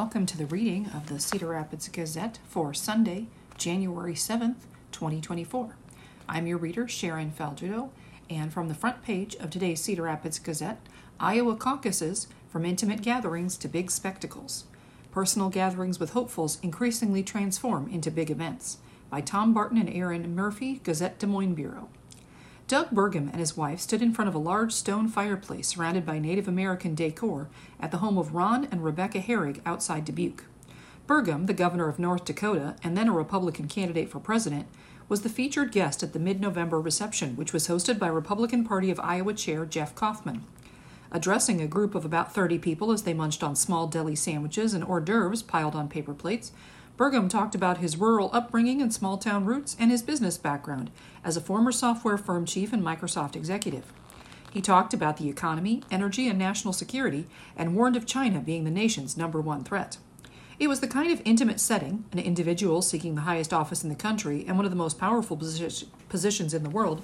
welcome to the reading of the Cedar Rapids Gazette for Sunday, January 7th, 2024. I'm your reader, Sharon Faldudo, and from the front page of today's Cedar Rapids Gazette, Iowa caucuses from intimate gatherings to big spectacles. Personal gatherings with hopefuls increasingly transform into big events. By Tom Barton and Aaron Murphy, Gazette Des Moines Bureau. Doug Burgum and his wife stood in front of a large stone fireplace surrounded by Native American decor at the home of Ron and Rebecca Herrig outside Dubuque. Burgum, the governor of North Dakota and then a Republican candidate for president, was the featured guest at the mid-November reception, which was hosted by Republican Party of Iowa Chair Jeff Kaufman. Addressing a group of about 30 people as they munched on small deli sandwiches and hors d'oeuvres piled on paper plates, Burgum talked about his rural upbringing and small-town roots and his business background as a former software firm chief and Microsoft executive. He talked about the economy, energy, and national security, and warned of China being the nation's #1 threat. It was the kind of intimate setting, an individual seeking the highest office in the country and one of the most powerful positions in the world,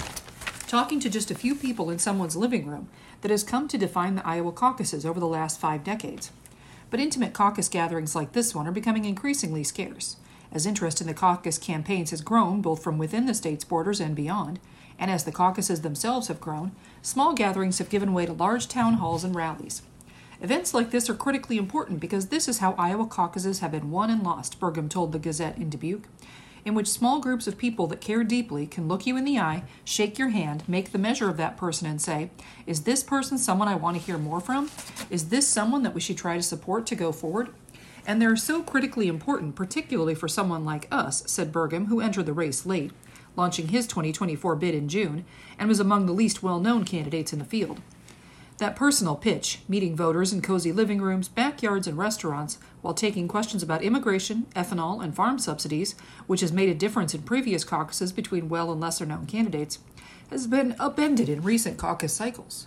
talking to just a few people in someone's living room, that has come to define the Iowa caucuses over the last 5 decades. But intimate caucus gatherings like this one are becoming increasingly scarce, as interest in the caucus campaigns has grown both from within the state's borders and beyond, and as the caucuses themselves have grown, small gatherings have given way to large town halls and rallies. Events like this are critically important because this is how Iowa caucuses have been won and lost, Burgum told the Gazette in Dubuque, in which small groups of people that care deeply can look you in the eye, shake your hand, make the measure of that person and say, is this person someone I want to hear more from? Is this someone that we should try to support to go forward? And they're so critically important, particularly for someone like us, said Burgum, who entered the race late, launching his 2024 bid in June, and was among the least well-known candidates in the field. That personal pitch, meeting voters in cozy living rooms, backyards, and restaurants while taking questions about immigration, ethanol, and farm subsidies, which has made a difference in previous caucuses between well and lesser-known candidates, has been upended in recent caucus cycles.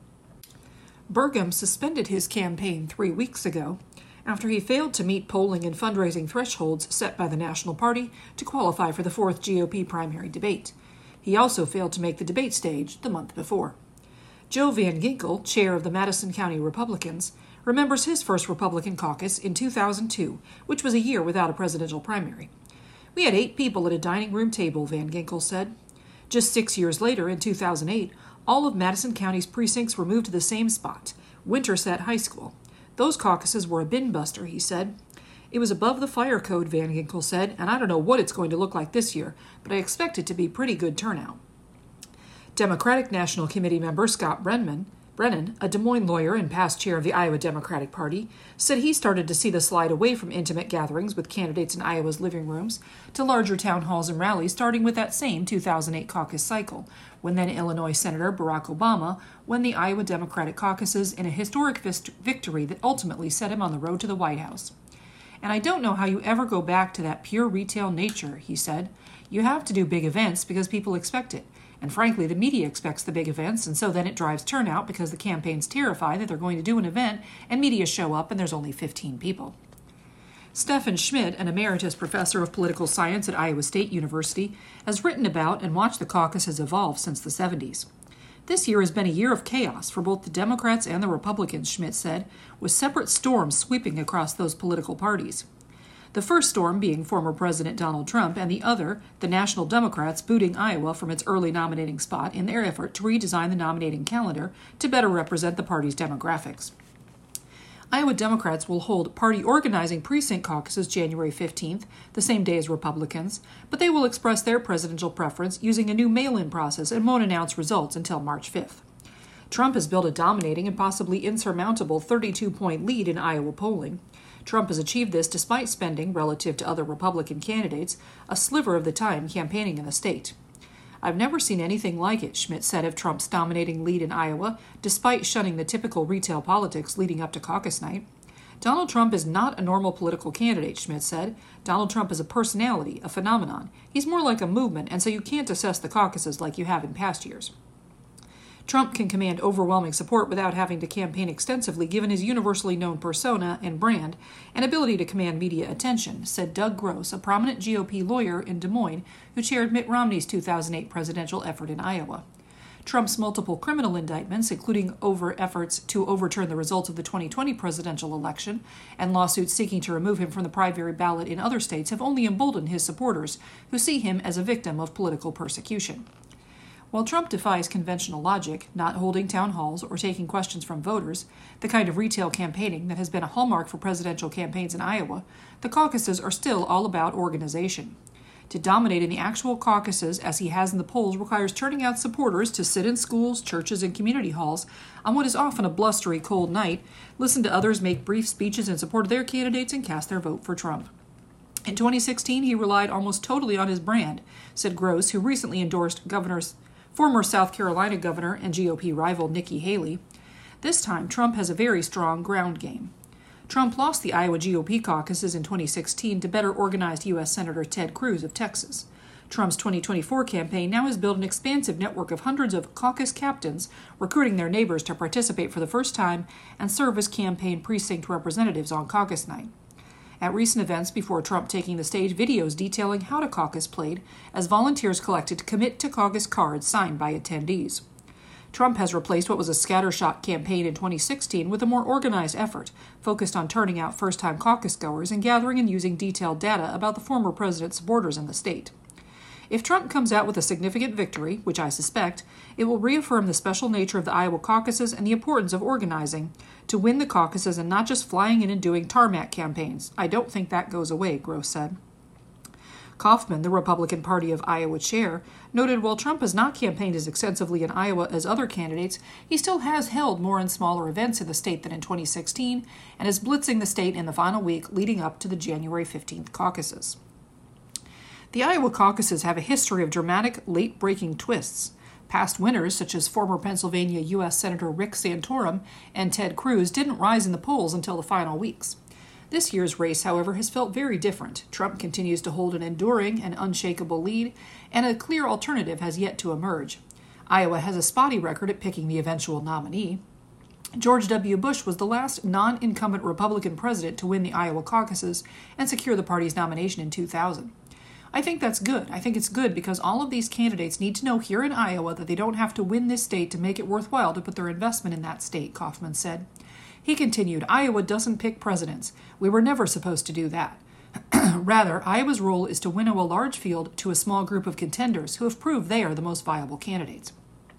Burgum suspended his campaign 3 weeks ago after he failed to meet polling and fundraising thresholds set by the National Party to qualify for the 4th GOP primary debate. He also failed to make the debate stage the month before. Joe Van Ginkel, chair of the Madison County Republicans, remembers his first Republican caucus in 2002, which was a year without a presidential primary. We had 8 people at a dining room table, Van Ginkel said. Just 6 years later, in 2008, all of Madison County's precincts were moved to the same spot, Winterset High School. Those caucuses were a bin buster, he said. It was above the fire code, Van Ginkel said, and I don't know what it's going to look like this year, but I expect it to be pretty good turnout. Democratic National Committee member Scott Brennan, a Des Moines lawyer and past chair of the Iowa Democratic Party, said he started to see the slide away from intimate gatherings with candidates in Iowa's living rooms to larger town halls and rallies starting with that same 2008 caucus cycle, when then Illinois Senator Barack Obama won the Iowa Democratic caucuses in a historic victory that ultimately set him on the road to the White House. And I don't know how you ever go back to that pure retail nature, he said. You have to do big events because people expect it. And frankly, the media expects the big events, and so then it drives turnout because the campaigns terrify that they're going to do an event and media show up and there's only 15 people. Stephen Schmidt, an emeritus professor of political science at Iowa State University, has written about and watched the caucuses evolve since the 70s. This year has been a year of chaos for both the Democrats and the Republicans, Schmidt said, with separate storms sweeping across those political parties. The first storm being former President Donald Trump, and the other, the National Democrats booting Iowa from its early nominating spot in their effort to redesign the nominating calendar to better represent the party's demographics. Iowa Democrats will hold party organizing precinct caucuses January 15th, the same day as Republicans, but they will express their presidential preference using a new mail-in process and won't announce results until March 5th. Trump has built a dominating and possibly insurmountable 32-point lead in Iowa polling. Trump has achieved this despite spending, relative to other Republican candidates, a sliver of the time campaigning in the state. I've never seen anything like it, Schmidt said of Trump's dominating lead in Iowa, despite shunning the typical retail politics leading up to caucus night. Donald Trump is not a normal political candidate, Schmidt said. Donald Trump is a personality, a phenomenon. He's more like a movement, and so you can't assess the caucuses like you have in past years. Trump can command overwhelming support without having to campaign extensively given his universally known persona and brand and ability to command media attention, said Doug Gross, a prominent GOP lawyer in Des Moines who chaired Mitt Romney's 2008 presidential effort in Iowa. Trump's multiple criminal indictments, including efforts to overturn the results of the 2020 presidential election and lawsuits seeking to remove him from the primary ballot in other states, have only emboldened his supporters, who see him as a victim of political persecution. While Trump defies conventional logic, not holding town halls or taking questions from voters, the kind of retail campaigning that has been a hallmark for presidential campaigns in Iowa, the caucuses are still all about organization. To dominate in the actual caucuses, as he has in the polls, requires turning out supporters to sit in schools, churches, and community halls on what is often a blustery, cold night, listen to others make brief speeches in support of their candidates, and cast their vote for Trump. In 2016, he relied almost totally on his brand, said Gross, who recently endorsed former South Carolina governor and GOP rival Nikki Haley. This time, Trump has a very strong ground game. Trump lost the Iowa GOP caucuses in 2016 to better organized U.S. Senator Ted Cruz of Texas. Trump's 2024 campaign now has built an expansive network of hundreds of caucus captains, recruiting their neighbors to participate for the first time and serve as campaign precinct representatives on caucus night. At recent events before Trump taking the stage, videos detailing how to caucus played as volunteers collected commit to caucus cards signed by attendees. Trump has replaced what was a scattershot campaign in 2016 with a more organized effort focused on turning out first-time caucus goers and gathering and using detailed data about the former president's supporters in the state. If Trump comes out with a significant victory, which I suspect, it will reaffirm the special nature of the Iowa caucuses and the importance of organizing to win the caucuses and not just flying in and doing tarmac campaigns. I don't think that goes away, Gross said. Kaufman, the Republican Party of Iowa chair, noted while Trump has not campaigned as extensively in Iowa as other candidates, he still has held more and smaller events in the state than in 2016 and is blitzing the state in the final week leading up to the January 15th caucuses. The Iowa caucuses have a history of dramatic, late-breaking twists. Past winners, such as former Pennsylvania U.S. Senator Rick Santorum and Ted Cruz, didn't rise in the polls until the final weeks. This year's race, however, has felt very different. Trump continues to hold an enduring and unshakable lead, and a clear alternative has yet to emerge. Iowa has a spotty record at picking the eventual nominee. George W. Bush was the last non-incumbent Republican president to win the Iowa caucuses and secure the party's nomination in 2000. I think that's good. I think it's good because all of these candidates need to know here in Iowa that they don't have to win this state to make it worthwhile to put their investment in that state, Kaufman said. He continued, Iowa doesn't pick presidents. We were never supposed to do that. Rather, Iowa's role is to winnow a large field to a small group of contenders who have proved they are the most viable candidates.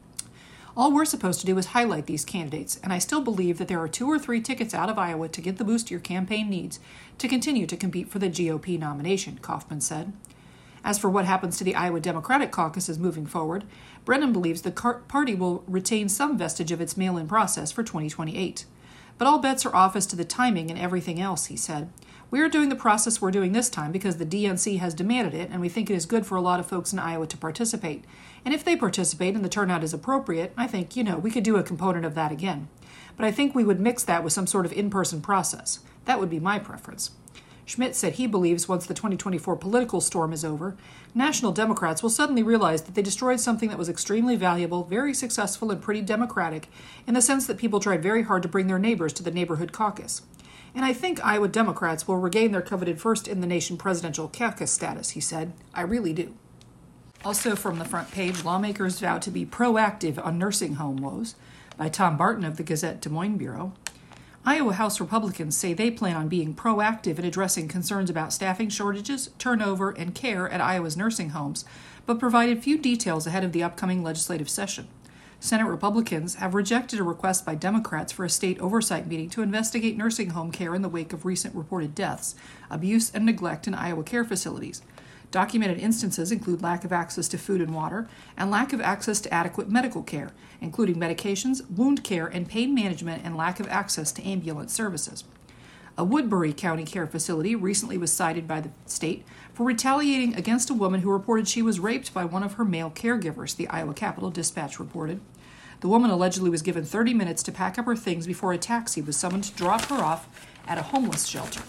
All we're supposed to do is highlight these candidates, and I still believe that there are 2 or 3 tickets out of Iowa to get the boost your campaign needs to continue to compete for the GOP nomination, Kaufman said. As for what happens to the Iowa Democratic caucuses moving forward, Brennan believes the party will retain some vestige of its mail-in process for 2028. But all bets are off as to the timing and everything else, he said. We are doing the process we're doing this time because the DNC has demanded it, and we think it is good for a lot of folks in Iowa to participate. And if they participate and the turnout is appropriate, I think, we could do a component of that again. But I think we would mix that with some sort of in-person process. That would be my preference. Schmidt said he believes once the 2024 political storm is over, national Democrats will suddenly realize that they destroyed something that was extremely valuable, very successful, and pretty democratic, in the sense that people tried very hard to bring their neighbors to the neighborhood caucus. And I think Iowa Democrats will regain their coveted first-in-the-nation presidential caucus status, he said. I really do. Also from the front page, lawmakers vow to be proactive on nursing home woes, by Tom Barton of the Gazette-Des Moines Bureau. Iowa House Republicans say they plan on being proactive in addressing concerns about staffing shortages, turnover, and care at Iowa's nursing homes, but provided few details ahead of the upcoming legislative session. Senate Republicans have rejected a request by Democrats for a state oversight meeting to investigate nursing home care in the wake of recent reported deaths, abuse, and neglect in Iowa care facilities. Documented instances include lack of access to food and water and lack of access to adequate medical care, including medications, wound care, and pain management, and lack of access to ambulance services. A Woodbury County care facility recently was cited by the state for retaliating against a woman who reported she was raped by one of her male caregivers, the Iowa Capitol Dispatch reported. The woman allegedly was given 30 minutes to pack up her things before a taxi was summoned to drop her off at a homeless shelter.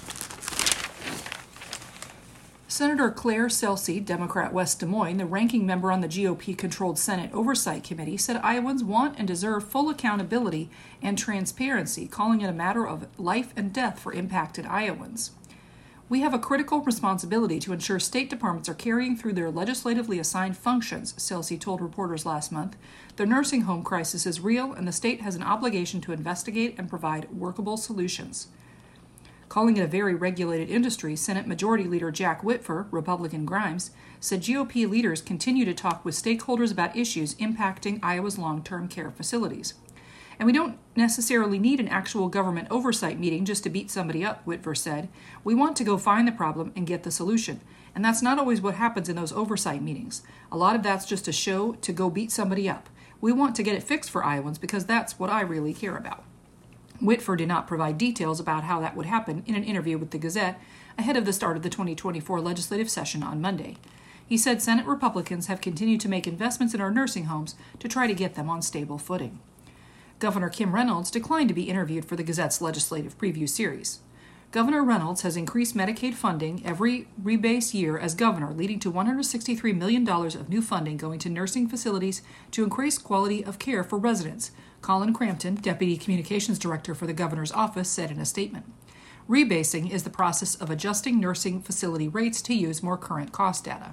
Senator Claire Celsey, Democrat West Des Moines, the ranking member on the GOP-controlled Senate Oversight Committee, said Iowans want and deserve full accountability and transparency, calling it a matter of life and death for impacted Iowans. We have a critical responsibility to ensure state departments are carrying through their legislatively assigned functions, Celsey told reporters last month. The nursing home crisis is real, and the state has an obligation to investigate and provide workable solutions. Calling it a very regulated industry, Senate Majority Leader Jack Whitver, Republican Grimes, said GOP leaders continue to talk with stakeholders about issues impacting Iowa's long-term care facilities. And we don't necessarily need an actual government oversight meeting just to beat somebody up, Whitver said. We want to go find the problem and get the solution. And that's not always what happens in those oversight meetings. A lot of that's just a show to go beat somebody up. We want to get it fixed for Iowans because that's what I really care about. Whitver did not provide details about how that would happen in an interview with the Gazette ahead of the start of the 2024 legislative session on Monday. He said Senate Republicans have continued to make investments in our nursing homes to try to get them on stable footing. Governor Kim Reynolds declined to be interviewed for the Gazette's legislative preview series. Governor Reynolds has increased Medicaid funding every rebase year as governor, leading to $163 million of new funding going to nursing facilities to increase quality of care for residents, Colin Crampton, Deputy Communications Director for the governor's office, said in a statement. Rebasing is the process of adjusting nursing facility rates to use more current cost data.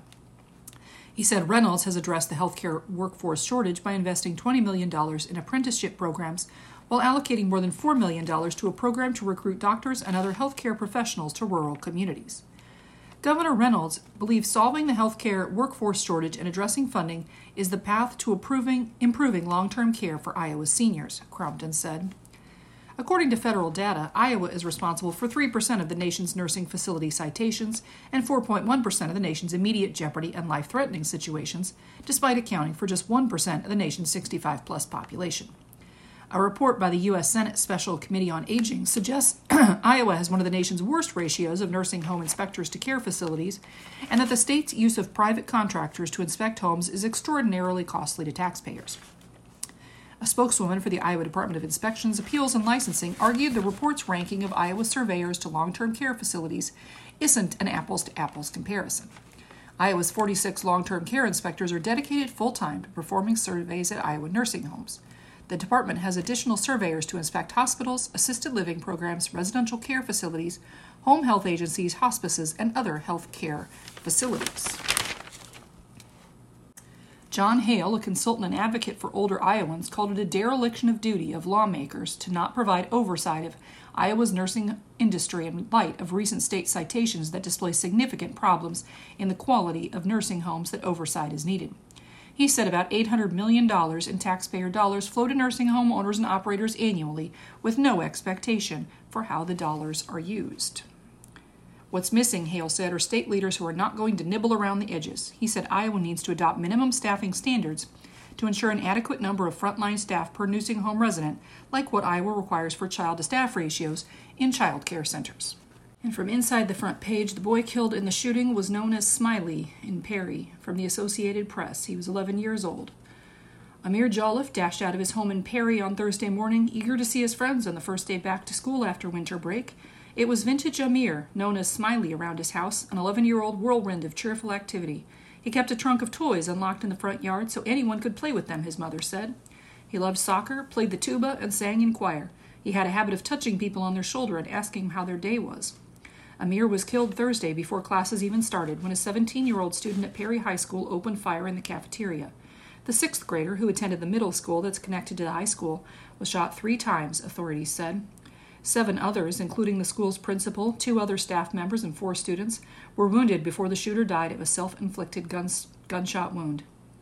He said Reynolds has addressed the healthcare workforce shortage by investing $20 million in apprenticeship programs while allocating more than $4 million to a program to recruit doctors and other healthcare professionals to rural communities. Governor Reynolds believes solving the healthcare workforce shortage and addressing funding is the path to improving long-term care for Iowa's seniors, Crampton said. According to federal data, Iowa is responsible for 3% of the nation's nursing facility citations and 4.1% of the nation's immediate jeopardy and life-threatening situations, despite accounting for just 1% of the nation's 65-plus population. A report by the U.S. Senate Special Committee on Aging suggests Iowa has one of the nation's worst ratios of nursing home inspectors to care facilities, and that the state's use of private contractors to inspect homes is extraordinarily costly to taxpayers. A spokeswoman for the Iowa Department of Inspections, Appeals, and Licensing argued the report's ranking of Iowa surveyors to long-term care facilities isn't an apples-to-apples comparison. Iowa's 46 long-term care inspectors are dedicated full-time to performing surveys at Iowa nursing homes. The department has additional surveyors to inspect hospitals, assisted living programs, residential care facilities, home health agencies, hospices, and other health care facilities. John Hale, a consultant and advocate for older Iowans, called it a dereliction of duty of lawmakers to not provide oversight of Iowa's nursing industry in light of recent state citations that display significant problems in the quality of nursing homes that oversight is needed. He said about $800 million in taxpayer dollars flow to nursing home owners and operators annually with no expectation for how the dollars are used. What's missing, Hale said, are state leaders who are not going to nibble around the edges. He said Iowa needs to adopt minimum staffing standards to ensure an adequate number of frontline staff per nursing home resident, like what Iowa requires for child-to-staff ratios in child care centers. And from inside the front page, the boy killed in the shooting was known as Smiley in Perry from the Associated Press. He was 11 years old. Amir Jolliffe dashed out of his home in Perry on Thursday morning, eager to see his friends on the first day back to school after winter break. It was vintage Amir, known as Smiley around his house, an 11-year-old whirlwind of cheerful activity. He kept a trunk of toys unlocked in the front yard so anyone could play with them, his mother said. He loved soccer, played the tuba, and sang in choir. He had a habit of touching people on their shoulder and asking how their day was. Amir was killed Thursday before classes even started when a 17-year-old student at Perry High School opened fire in the cafeteria. The sixth grader, who attended the middle school that's connected to the high school, was shot 3 times, authorities said. 7 others, including the school's principal, 2 other staff members, and 4 students, were wounded before the shooter died of a self-inflicted gunshot wound.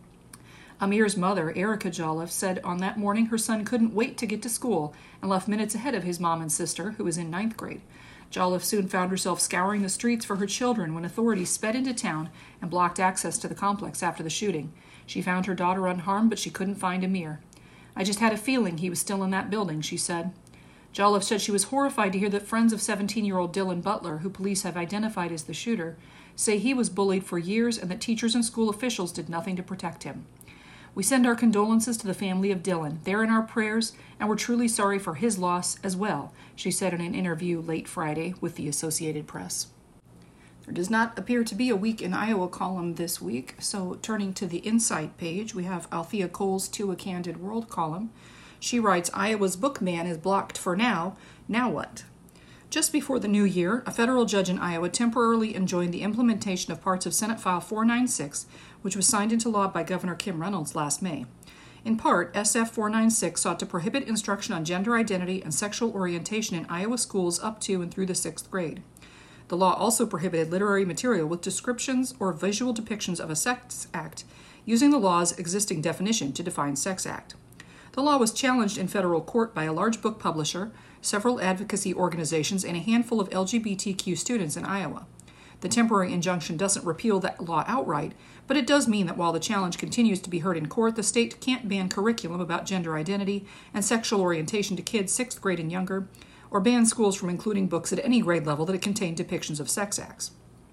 Amir's mother, Erica Jolliffe, said on that morning her son couldn't wait to get to school and left minutes ahead of his mom and sister, who was in 9th grade. Jolliffe soon found herself scouring the streets for her children when authorities sped into town and blocked access to the complex after the shooting. She found her daughter unharmed, but she couldn't find Amir. "I just had a feeling he was still in that building," she said. Jolliffe said she was horrified to hear that friends of 17-year-old Dylan Butler, who police have identified as the shooter, say he was bullied for years and that teachers and school officials did nothing to protect him. "We send our condolences to the family of Dylan. They're in our prayers, and we're truly sorry for his loss as well," she said in an interview late Friday with the Associated Press. There does not appear to be a Week in Iowa column this week, so turning to the Insight page, we have Althea Cole's To a Candid World column. She writes, Iowa's book ban is blocked for now. Now what? Just before the new year, a federal judge in Iowa temporarily enjoined the implementation of parts of Senate File 496, which was signed into law by Governor Kim Reynolds last May. In part, SF 496 sought to prohibit instruction on gender identity and sexual orientation in Iowa schools up to and through the 6th grade. The law also prohibited literary material with descriptions or visual depictions of a sex act, using the law's existing definition to define sex act. The law was challenged in federal court by a large book publisher, several advocacy organizations, and a handful of LGBTQ students in Iowa. The temporary injunction doesn't repeal that law outright, but it does mean that while the challenge continues to be heard in court, the state can't ban curriculum about gender identity and sexual orientation to kids 6th grade and younger, or ban schools from including books at any grade level that contain depictions of sex acts.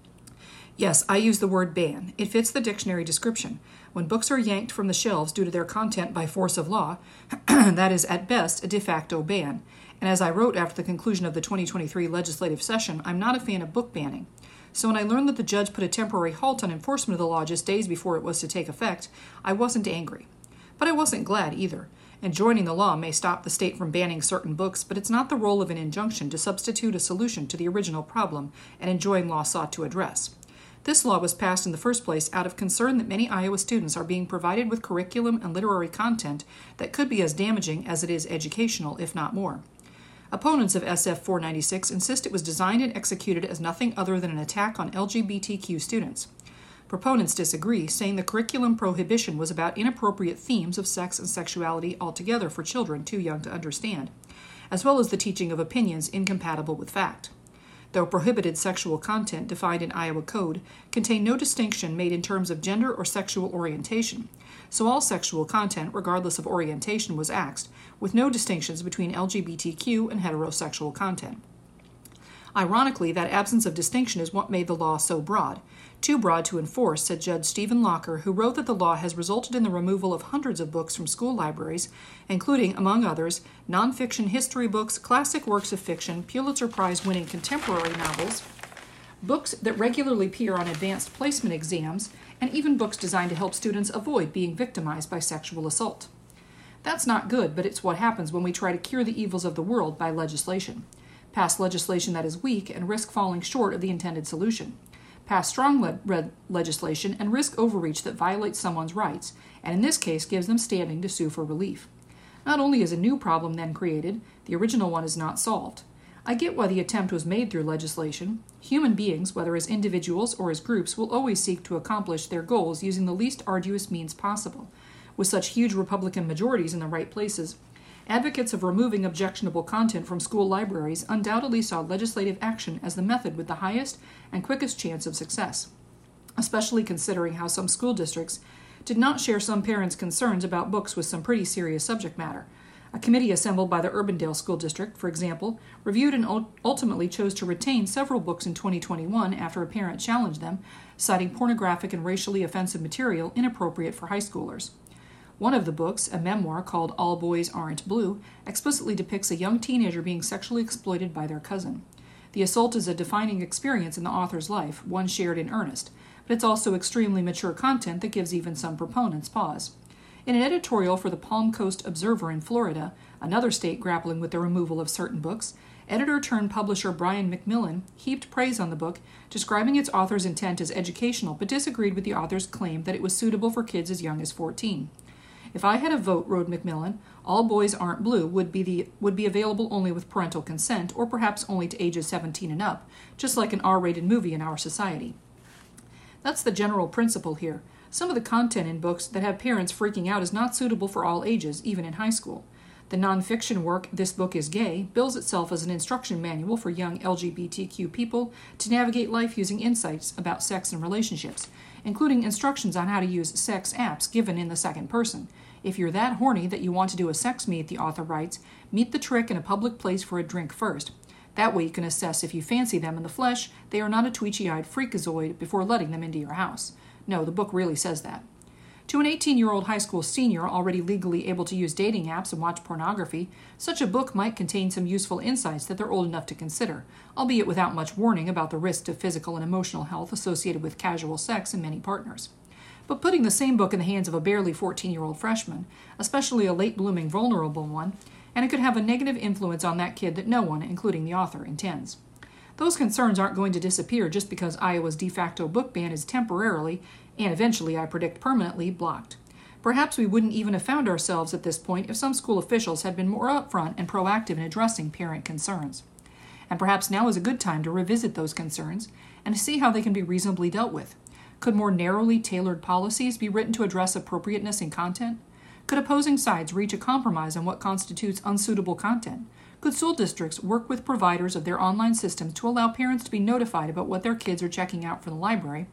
Yes, I use the word ban. It fits the dictionary description. When books are yanked from the shelves due to their content by force of law, that is at best a de facto ban. And as I wrote after the conclusion of the 2023 legislative session, I'm not a fan of book banning. So when I learned that the judge put a temporary halt on enforcement of the law just days before it was to take effect, I wasn't angry. But I wasn't glad either. Enjoining the law may stop the state from banning certain books, but it's not the role of an injunction to substitute a solution to the original problem an enjoined law sought to address. This law was passed in the first place out of concern that many Iowa students are being provided with curriculum and literary content that could be as damaging as it is educational, if not more. Opponents of SF 496 insist it was designed and executed as nothing other than an attack on LGBTQ students. Proponents disagree, saying the curriculum prohibition was about inappropriate themes of sex and sexuality altogether for children too young to understand, as well as the teaching of opinions incompatible with fact. Though prohibited sexual content defined in Iowa Code contained no distinction made in terms of gender or sexual orientation, so all sexual content, regardless of orientation, was axed, with no distinctions between LGBTQ and heterosexual content. Ironically, that absence of distinction is what made the law so broad. Too broad to enforce, said Judge Stephen Locker, who wrote that the law has resulted in the removal of hundreds of books from school libraries, including, among others, nonfiction history books, classic works of fiction, Pulitzer Prize-winning contemporary novels, books that regularly appear on advanced placement exams, and even books designed to help students avoid being victimized by sexual assault. That's not good, but it's what happens when we try to cure the evils of the world by legislation. Pass legislation that is weak and risk falling short of the intended solution. Pass strong legislation and risk overreach that violates someone's rights, and in this case gives them standing to sue for relief. Not only is a new problem then created, the original one is not solved. I get why the attempt was made through legislation. Human beings, whether as individuals or as groups, will always seek to accomplish their goals using the least arduous means possible. With such huge Republican majorities in the right places, advocates of removing objectionable content from school libraries undoubtedly saw legislative action as the method with the highest and quickest chance of success, especially considering how some school districts did not share some parents' concerns about books with some pretty serious subject matter. A committee assembled by the Urbandale School District, for example, reviewed and ultimately chose to retain several books in 2021 after a parent challenged them, citing pornographic and racially offensive material inappropriate for high schoolers. One of the books, a memoir called All Boys Aren't Blue, explicitly depicts a young teenager being sexually exploited by their cousin. The assault is a defining experience in the author's life, one shared in earnest, but it's also extremely mature content that gives even some proponents pause. In an editorial for the Palm Coast Observer in Florida, another state grappling with the removal of certain books, editor-turned-publisher Brian McMillan heaped praise on the book, describing its author's intent as educational, but disagreed with the author's claim that it was suitable for kids as young as 14. If I had a vote, wrote McMillan, All Boys Aren't Blue would be available only with parental consent, or perhaps only to ages 17 and up, just like an R-rated movie in our society. That's the general principle here. Some of the content in books that have parents freaking out is not suitable for all ages, even in high school. The nonfiction work, This Book is Gay, bills itself as an instruction manual for young LGBTQ people to navigate life using insights about sex and relationships, including instructions on how to use sex apps given in the second person. If you're that horny that you want to do a sex meet, the author writes, meet the trick in a public place for a drink first. That way you can assess if you fancy them in the flesh, they are not a twitchy-eyed freakazoid before letting them into your house. No, the book really says that. To an 18-year-old high school senior already legally able to use dating apps and watch pornography, such a book might contain some useful insights that they're old enough to consider, albeit without much warning about the risks of physical and emotional health associated with casual sex and many partners. But putting the same book in the hands of a barely 14-year-old freshman, especially a late-blooming vulnerable one, and it could have a negative influence on that kid that no one, including the author, intends. Those concerns aren't going to disappear just because Iowa's de facto book ban is temporarily, and eventually, I predict permanently, blocked. Perhaps we wouldn't even have found ourselves at this point if some school officials had been more upfront and proactive in addressing parent concerns. And perhaps now is a good time to revisit those concerns and to see how they can be reasonably dealt with. Could more narrowly tailored policies be written to address appropriateness in content? Could opposing sides reach a compromise on what constitutes unsuitable content? Could school districts work with providers of their online systems to allow parents to be notified about what their kids are checking out from the library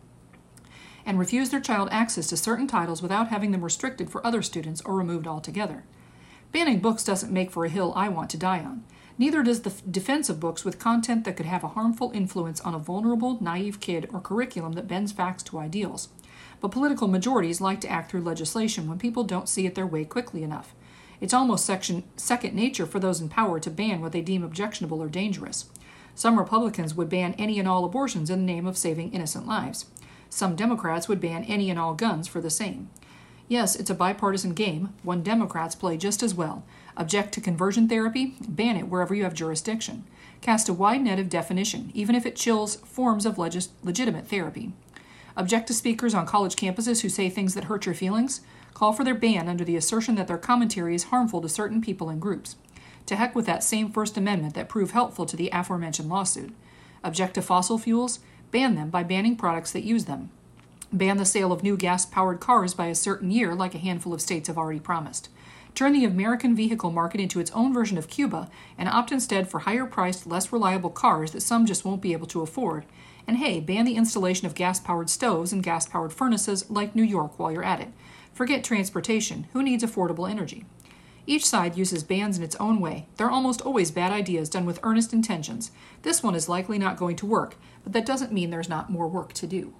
and refuse their child access to certain titles without having them restricted for other students or removed altogether? Banning books doesn't make for a hill I want to die on. Neither does the defense of books with content that could have a harmful influence on a vulnerable, naive kid or curriculum that bends facts to ideals. But political majorities like to act through legislation when people don't see it their way quickly enough. It's almost second nature for those in power to ban what they deem objectionable or dangerous. Some Republicans would ban any and all abortions in the name of saving innocent lives. Some Democrats would ban any and all guns for the same. Yes, it's a bipartisan game, one Democrats play just as well. Object to conversion therapy? Ban it wherever you have jurisdiction. Cast a wide net of definition, even if it chills forms of legitimate therapy. Object to speakers on college campuses who say things that hurt your feelings? Call for their ban under the assertion that their commentary is harmful to certain people and groups. To heck with that same First Amendment that proved helpful to the aforementioned lawsuit. Object to fossil fuels? Ban them by banning products that use them. Ban the sale of new gas-powered cars by a certain year, like a handful of states have already promised. Turn the American vehicle market into its own version of Cuba and opt instead for higher-priced, less reliable cars that some just won't be able to afford. And hey, ban the installation of gas-powered stoves and gas-powered furnaces like New York while you're at it. Forget transportation. Who needs affordable energy? Each side uses bans in its own way. They're almost always bad ideas done with earnest intentions. This one is likely not going to work, but that doesn't mean there's not more work to do.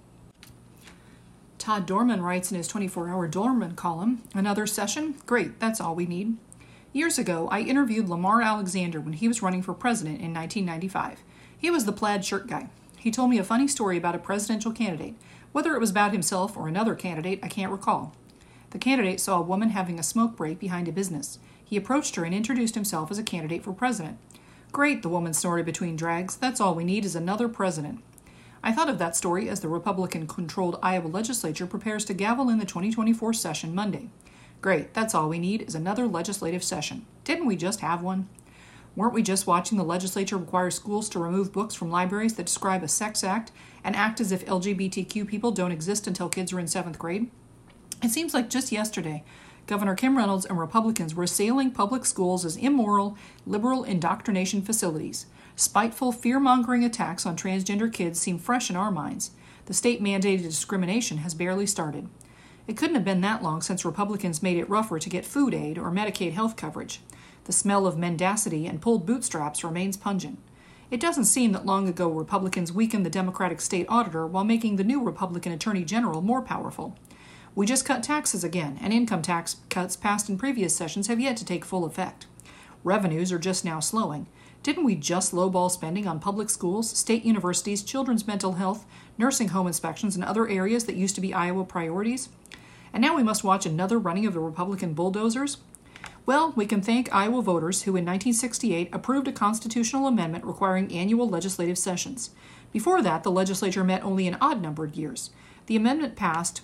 Todd Dorman writes in his 24-hour Dorman column, "Another session? Great, that's all we need." Years ago, I interviewed Lamar Alexander when he was running for president in 1995. He was the plaid shirt guy. He told me a funny story about a presidential candidate. Whether it was about himself or another candidate, I can't recall. The candidate saw a woman having a smoke break behind a business. He approached her and introduced himself as a candidate for president. "Great," the woman snorted between drags. "That's all we need is another president." I thought of that story as the Republican-controlled Iowa legislature prepares to gavel in the 2024 session Monday. Great, that's all we need is another legislative session. Didn't we just have one? Weren't we just watching the legislature require schools to remove books from libraries that describe a sex act and act as if LGBTQ people don't exist until kids are in 7th grade? It seems like just yesterday, Governor Kim Reynolds and Republicans were assailing public schools as immoral, liberal indoctrination facilities. Spiteful, fear-mongering attacks on transgender kids seem fresh in our minds. The state-mandated discrimination has barely started. It couldn't have been that long since Republicans made it rougher to get food aid or Medicaid health coverage. The smell of mendacity and pulled bootstraps remains pungent. It doesn't seem that long ago Republicans weakened the Democratic state auditor while making the new Republican attorney general more powerful. We just cut taxes again, and income tax cuts passed in previous sessions have yet to take full effect. Revenues are just now slowing. Didn't we just lowball spending on public schools, state universities, children's mental health, nursing home inspections, and other areas that used to be Iowa priorities? And now we must watch another running of the Republican bulldozers? Well, we can thank Iowa voters who in 1968 approved a constitutional amendment requiring annual legislative sessions. Before that, the legislature met only in odd-numbered years. The amendment passed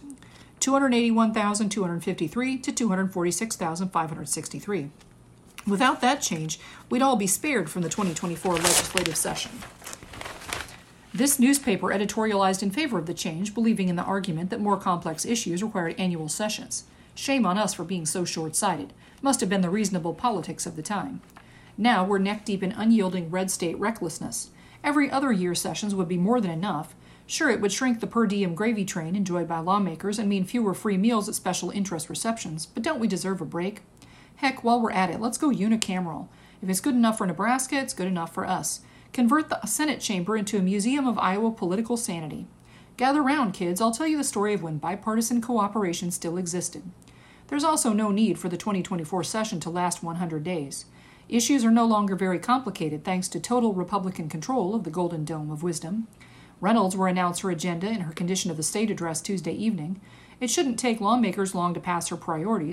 281,253 to 246,563. Without that change, we'd all be spared from the 2024 legislative session. This newspaper editorialized in favor of the change, believing in the argument that more complex issues required annual sessions. Shame on us for being so short-sighted. Must have been the reasonable politics of the time. Now we're neck-deep in unyielding red state recklessness. Every other year sessions would be more than enough. Sure, it would shrink the per diem gravy train enjoyed by lawmakers and mean fewer free meals at special interest receptions, but don't we deserve a break? Heck, while we're at it, let's go unicameral. If it's good enough for Nebraska, it's good enough for us. Convert the Senate chamber into a museum of Iowa political sanity. Gather round, kids. I'll tell you the story of when bipartisan cooperation still existed. There's also no need for the 2024 session to last 100 days. Issues are no longer very complicated thanks to total Republican control of the Golden Dome of Wisdom. Reynolds will announce her agenda in her Condition of the State address Tuesday evening. It shouldn't take lawmakers long to pass her priorities.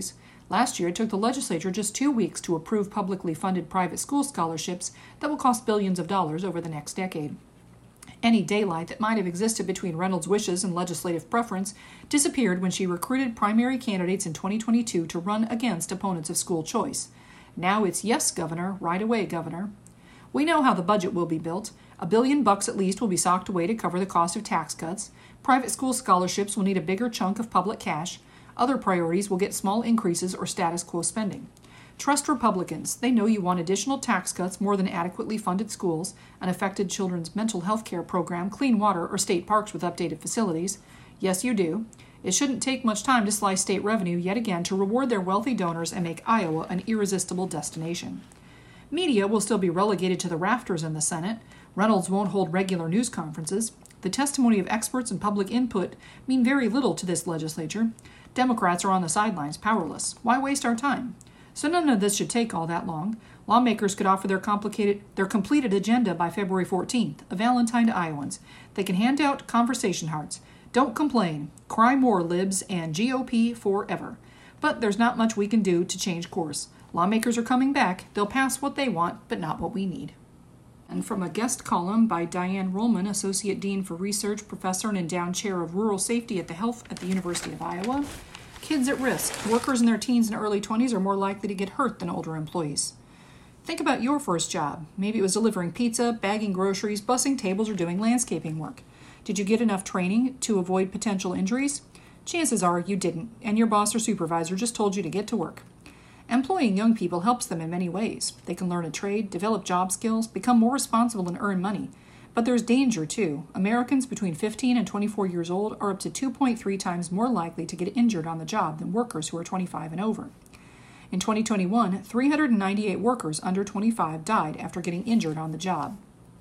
Last year, it took the legislature just 2 weeks to approve publicly funded private school scholarships that will cost billions of dollars over the next decade. Any daylight that might have existed between Reynolds' wishes and legislative preference disappeared when she recruited primary candidates in 2022 to run against opponents of school choice. Now it's yes, Governor, right away, Governor. We know how the budget will be built. $1 billion at least will be socked away to cover the cost of tax cuts. Private school scholarships will need a bigger chunk of public cash. Other priorities will get small increases or status quo spending. Trust Republicans. They know you want additional tax cuts, more than adequately funded schools, an affected children's mental health care program, clean water, or state parks with updated facilities. Yes, you do. It shouldn't take much time to slice state revenue yet again to reward their wealthy donors and make Iowa an irresistible destination. Media will still be relegated to the rafters in the Senate. Reynolds won't hold regular news conferences. The testimony of experts and public input mean very little to this legislature. Democrats are on the sidelines, powerless. Why waste our time? So none of this should take all that long. Lawmakers could offer their completed agenda by February 14th, a Valentine to Iowans. They can hand out conversation hearts. Don't complain. Cry more, libs, and GOP forever. But there's not much we can do to change course. Lawmakers are coming back. They'll pass what they want, but not what we need. And from a guest column by Diane Rollman, Associate Dean for Research, Professor and Endowed Chair of Rural Safety at the University of Iowa. Kids at risk. Workers in their teens and early 20s are more likely to get hurt than older employees. Think about your first job. Maybe it was delivering pizza, bagging groceries, bussing tables, or doing landscaping work. Did you get enough training to avoid potential injuries? Chances are you didn't, and your boss or supervisor just told you to get to work. Employing young people helps them in many ways. They can learn a trade, develop job skills, become more responsible, and earn money. But there's danger, too. Americans between 15 and 24 years old are up to 2.3 times more likely to get injured on the job than workers who are 25 and over. In 2021, 398 workers under 25 died after getting injured on the job.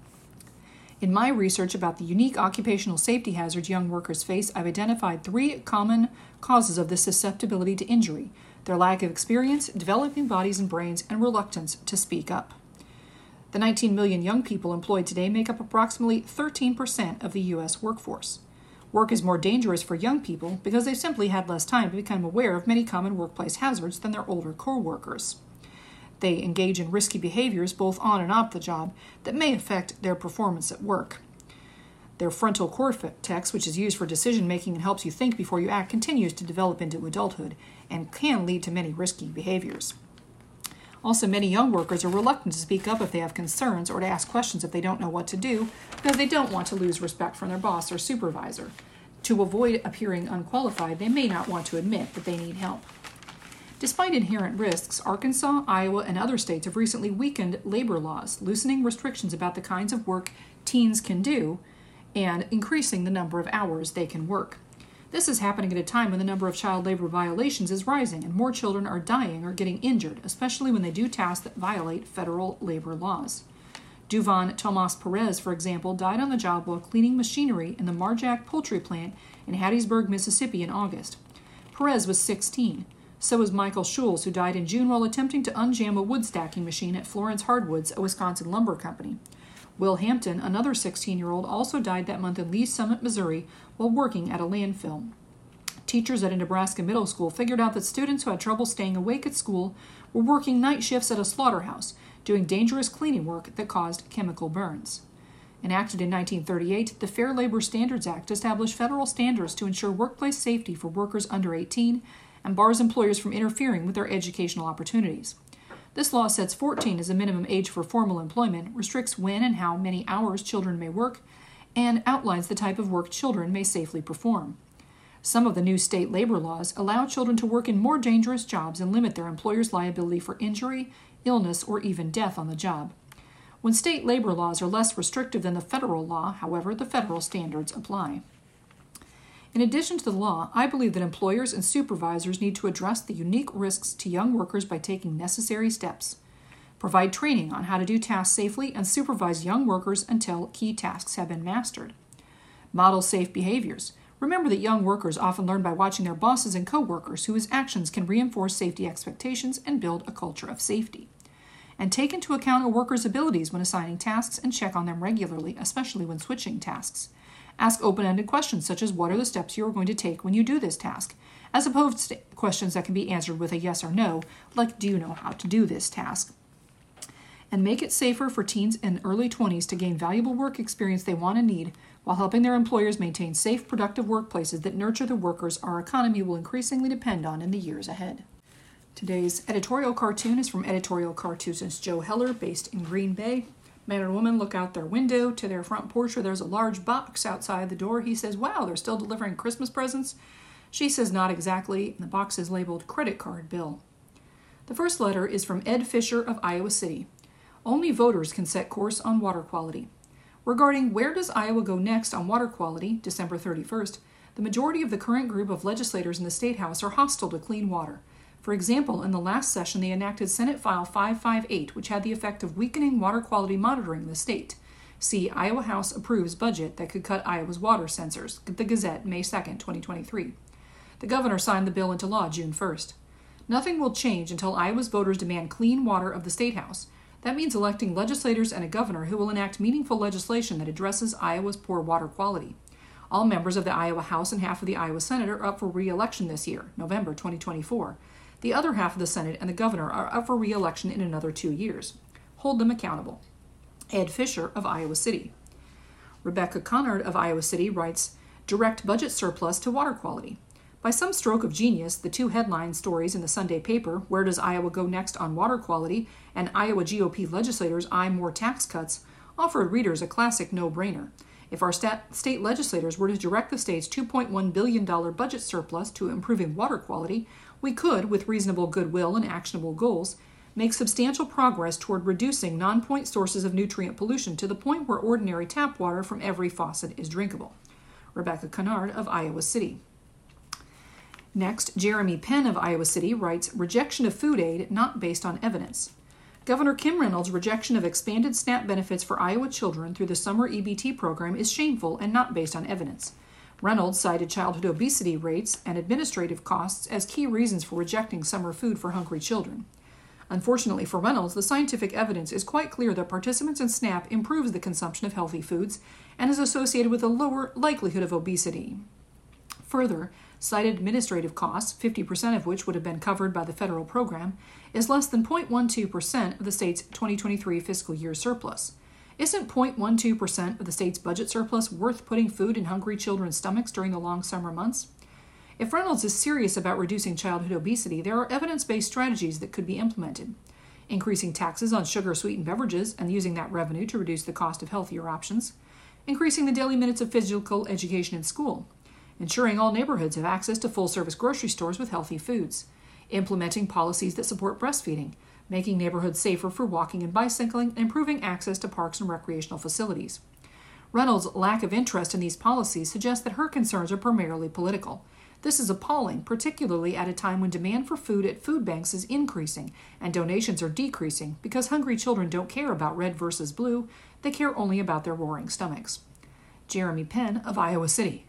In my research about the unique occupational safety hazards young workers face, I've identified 3 common causes of this susceptibility to injury: their lack of experience, developing bodies and brains, and reluctance to speak up. The 19 million young people employed today make up approximately 13% of the U.S. workforce. Work is more dangerous for young people because they've simply had less time to become aware of many common workplace hazards than their older co-workers. They engage in risky behaviors both on and off the job that may affect their performance at work. Their frontal cortex, which is used for decision-making and helps you think before you act, continues to develop into adulthood and can lead to many risky behaviors. Also, many young workers are reluctant to speak up if they have concerns or to ask questions if they don't know what to do because they don't want to lose respect from their boss or supervisor. To avoid appearing unqualified, they may not want to admit that they need help. Despite inherent risks, Arkansas, Iowa, and other states have recently weakened labor laws, loosening restrictions about the kinds of work teens can do and increasing the number of hours they can work. This is happening at a time when the number of child labor violations is rising and more children are dying or getting injured, especially when they do tasks that violate federal labor laws. Duvan Tomas Perez, for example, died on the job while cleaning machinery in the Marjack poultry plant in Hattiesburg, Mississippi in August. Perez was 16. So was Michael Schulz, who died in June while attempting to unjam a wood stacking machine at Florence Hardwoods, a Wisconsin lumber company. Will Hampton, another 16-year-old, also died that month in Lee Summit, Missouri, while working at a landfill. Teachers at a Nebraska middle school figured out that students who had trouble staying awake at school were working night shifts at a slaughterhouse, doing dangerous cleaning work that caused chemical burns. Enacted in 1938, the Fair Labor Standards Act established federal standards to ensure workplace safety for workers under 18 and bars employers from interfering with their educational opportunities. This law sets 14 as a minimum age for formal employment, restricts when and how many hours children may work, and outlines the type of work children may safely perform. Some of the new state labor laws allow children to work in more dangerous jobs and limit their employer's liability for injury, illness, or even death on the job. When state labor laws are less restrictive than the federal law, however, the federal standards apply. In addition to the law, I believe that employers and supervisors need to address the unique risks to young workers by taking necessary steps. Provide training on how to do tasks safely and supervise young workers until key tasks have been mastered. Model safe behaviors. Remember that young workers often learn by watching their bosses and co-workers whose actions can reinforce safety expectations and build a culture of safety. And take into account a worker's abilities when assigning tasks and check on them regularly, especially when switching tasks. Ask open-ended questions such as what are the steps you are going to take when you do this task, as opposed to questions that can be answered with a yes or no, like do you know how to do this task? And make it safer for teens in early 20s to gain valuable work experience they want and need while helping their employers maintain safe, productive workplaces that nurture the workers our economy will increasingly depend on in the years ahead. Today's editorial cartoon is from editorial cartoonist Joe Heller, based in Green Bay. Man and woman look out their window to their front porch where there's a large box outside the door. He says, "Wow, they're still delivering Christmas presents?" She says, "Not exactly," and the box is labeled credit card bill. The first letter is from Ed Fisher of Iowa City. Only voters can set course on water quality. Regarding where does Iowa go next on water quality, December 31st, the majority of the current group of legislators in the State House are hostile to clean water. For example, in the last session, they enacted Senate File 558, which had the effect of weakening water quality monitoring in the state. See Iowa House approves budget that could cut Iowa's water sensors, the Gazette, May 2nd, 2023. The governor signed the bill into law June 1st. Nothing will change until Iowa's voters demand clean water of the State House. That means electing legislators and a governor who will enact meaningful legislation that addresses Iowa's poor water quality. All members of the Iowa House and half of the Iowa Senate are up for re-election this year, November 2024. The other half of the Senate and the governor are up for re-election in another 2 years. Hold them accountable. Ed Fisher of Iowa City. Rebecca Connard of Iowa City writes, "Direct budget surplus to water quality." By some stroke of genius, the two headline stories in the Sunday paper, "Where Does Iowa Go Next on Water Quality?" and "Iowa GOP Legislators Eye More Tax Cuts," offered readers a classic no-brainer. If our state legislators were to direct the state's $2.1 billion budget surplus to improving water quality, we could, with reasonable goodwill and actionable goals, make substantial progress toward reducing non-point sources of nutrient pollution to the point where ordinary tap water from every faucet is drinkable. Rebecca Connard of Iowa City. Next, Jeremy Penn of Iowa City writes, "Rejection of food aid not based on evidence." Governor Kim Reynolds' rejection of expanded SNAP benefits for Iowa children through the summer EBT program is shameful and not based on evidence. Reynolds cited childhood obesity rates and administrative costs as key reasons for rejecting summer food for hungry children. Unfortunately for Reynolds, the scientific evidence is quite clear that participants in SNAP improves the consumption of healthy foods and is associated with a lower likelihood of obesity. Further, cited administrative costs, 50% of which would have been covered by the federal program, is less than 0.12% of the state's 2023 fiscal year surplus. Isn't 0.12% of the state's budget surplus worth putting food in hungry children's stomachs during the long summer months? If Reynolds is serious about reducing childhood obesity, there are evidence-based strategies that could be implemented. Increasing taxes on sugar-sweetened beverages and using that revenue to reduce the cost of healthier options. Increasing the daily minutes of physical education in school. Ensuring all neighborhoods have access to full-service grocery stores with healthy foods. Implementing policies that support breastfeeding. Making neighborhoods safer for walking and bicycling, and improving access to parks and recreational facilities. Reynolds' lack of interest in these policies suggests that her concerns are primarily political. This is appalling, particularly at a time when demand for food at food banks is increasing and donations are decreasing because hungry children don't care about red versus blue, they care only about their roaring stomachs. Jeremy Penn of Iowa City.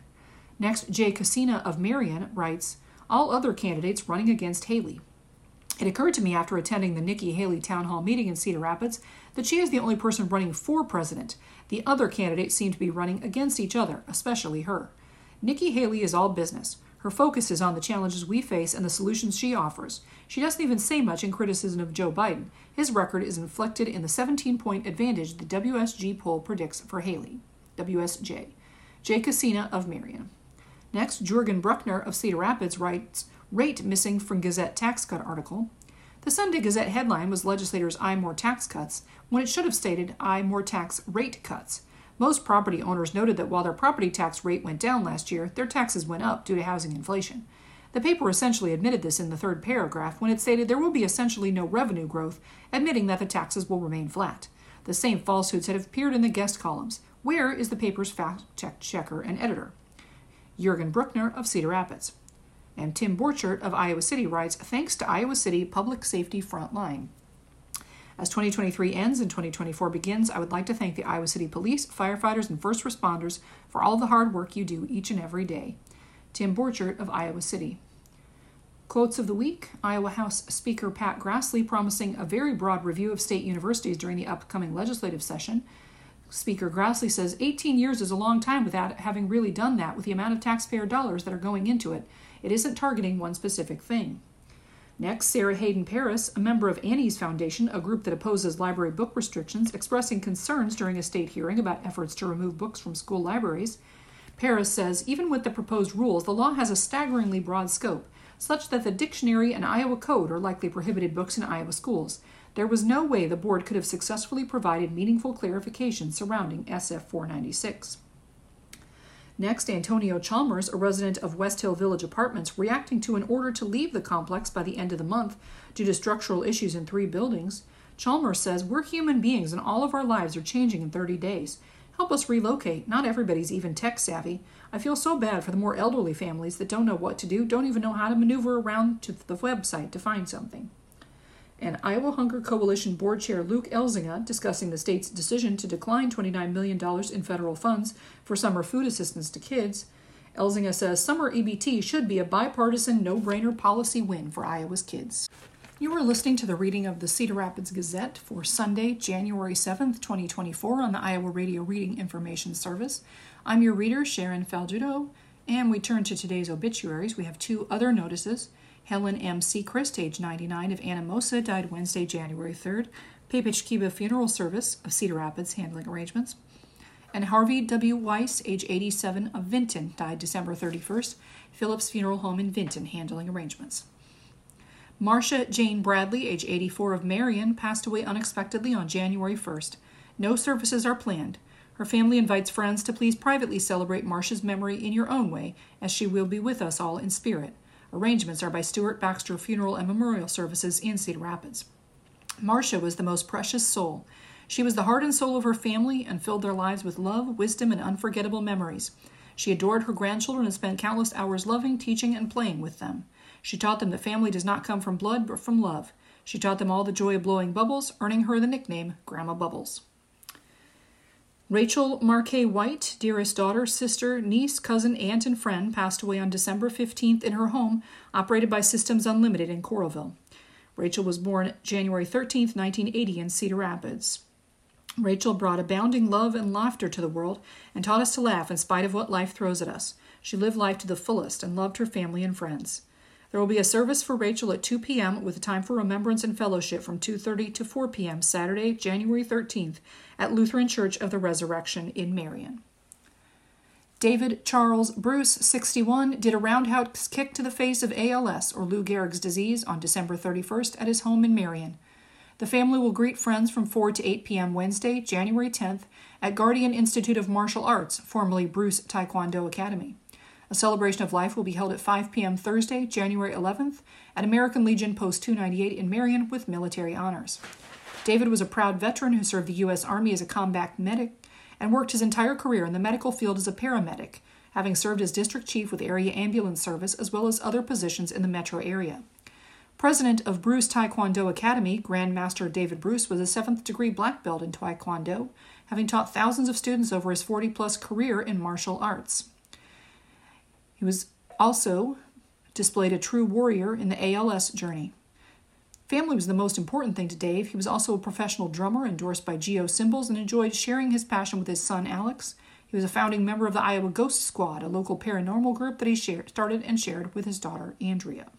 Next, Jay Cassina of Marion writes, "All other candidates running against Haley." It occurred to me after attending the Nikki Haley town hall meeting in Cedar Rapids that she is the only person running for president. The other candidates seem to be running against each other, especially her. Nikki Haley is all business. Her focus is on the challenges we face and the solutions she offers. She doesn't even say much in criticism of Joe Biden. His record is inflected in the 17-point advantage the WSG poll predicts for Haley. WSJ. Jay Cassina of Marion. Next, Jurgen Bruckner of Cedar Rapids writes, "Rate missing from Gazette tax cut article." The Sunday Gazette headline was "Legislators Eye More Tax Cuts," when it should have stated "Eye More Tax Rate Cuts." Most property owners noted that while their property tax rate went down last year, their taxes went up due to housing inflation. The paper essentially admitted this in the third paragraph when it stated there will be essentially no revenue growth, admitting that the taxes will remain flat. The same falsehoods had appeared in the guest columns. Where is the paper's fact checker and editor? Jurgen Bruckner of Cedar Rapids. And Tim Borchert of Iowa City writes, "Thanks to Iowa City Public Safety Frontline." As 2023 ends and 2024 begins, I would like to thank the Iowa City Police, firefighters, and first responders for all the hard work you do each and every day. Tim Borchert of Iowa City. Quotes of the week: Iowa House Speaker Pat Grassley promising a very broad review of state universities during the upcoming legislative session. Speaker Grassley says 18 years is a long time without having really done that with the amount of taxpayer dollars that are going into it. It isn't targeting one specific thing. Next, Sarah Hayden Paris, a member of Annie's Foundation, a group that opposes library book restrictions, expressing concerns during a state hearing about efforts to remove books from school libraries. Paris says, even with the proposed rules, the law has a staggeringly broad scope, such that the dictionary and Iowa Code are likely prohibited books in Iowa schools. There was no way the board could have successfully provided meaningful clarification surrounding SF 496. Next, Antonio Chalmers, a resident of West Hill Village Apartments, reacting to an order to leave the complex by the end of the month due to structural issues in 3 buildings. Chalmers says, we're human beings and all of our lives are changing in 30 days. Help us relocate. Not everybody's even tech savvy. I feel so bad for the more elderly families that don't know what to do, don't even know how to maneuver around to the website to find something. And Iowa Hunger Coalition Board Chair Luke Elzinga, discussing the state's decision to decline $29 million in federal funds for summer food assistance to kids. Elzinga says summer EBT should be a bipartisan, no-brainer policy win for Iowa's kids. You are listening to the reading of the Cedar Rapids Gazette for Sunday, January 7th, 2024 on the Iowa Radio Reading Information Service. I'm your reader, Sharon Faldudo, and we turn to today's obituaries. We have 2 other notices. Helen M. Seacrest, age 99, of Anamosa, died Wednesday, January 3rd. Papich Kiba Funeral Service of Cedar Rapids, handling arrangements. And Harvey W. Weiss, age 87, of Vinton, died December 31st. Phillips Funeral Home in Vinton, handling arrangements. Marcia Jane Bradley, age 84, of Marion, passed away unexpectedly on January 1st. No services are planned. Her family invites friends to please privately celebrate Marcia's memory in your own way, as she will be with us all in spirit. Arrangements are by Stuart Baxter Funeral and Memorial Services in Cedar Rapids. Marcia was the most precious soul. She was the heart and soul of her family and filled their lives with love, wisdom, and unforgettable memories. She adored her grandchildren and spent countless hours loving, teaching, and playing with them. She taught them that family does not come from blood, but from love. She taught them all the joy of blowing bubbles, earning her the nickname Grandma Bubbles. Rachel Marquet White, dearest daughter, sister, niece, cousin, aunt, and friend, passed away on December 15th in her home, operated by Systems Unlimited in Coralville. Rachel was born January 13th, 1980 in Cedar Rapids. Rachel brought abounding love and laughter to the world and taught us to laugh in spite of what life throws at us. She lived life to the fullest and loved her family and friends. There will be a service for Rachel at 2 p.m. with a time for remembrance and fellowship from 2:30 to 4 p.m. Saturday, January 13th at Lutheran Church of the Resurrection in Marion. David Charles Bruce, 61, did a roundhouse kick to the face of ALS, or Lou Gehrig's disease, on December 31st at his home in Marion. The family will greet friends from 4 to 8 p.m. Wednesday, January 10th at Guardian Institute of Martial Arts, formerly Bruce Taekwondo Academy. A celebration of life will be held at 5 p.m. Thursday, January 11th, at American Legion Post 298 in Marion with military honors. David was a proud veteran who served the U.S. Army as a combat medic and worked his entire career in the medical field as a paramedic, having served as district chief with area ambulance service as well as other positions in the metro area. President of Bruce Taekwondo Academy, Grandmaster David Bruce was a 7th degree black belt in Taekwondo, having taught thousands of students over his 40-plus career in martial arts. He was also displayed a true warrior in the ALS journey. Family was the most important thing to Dave. He was also a professional drummer endorsed by Geo Cymbals and enjoyed sharing his passion with his son Alex. He was a founding member of the Iowa Ghost Squad, a local paranormal group that he started and shared with his daughter Andrea.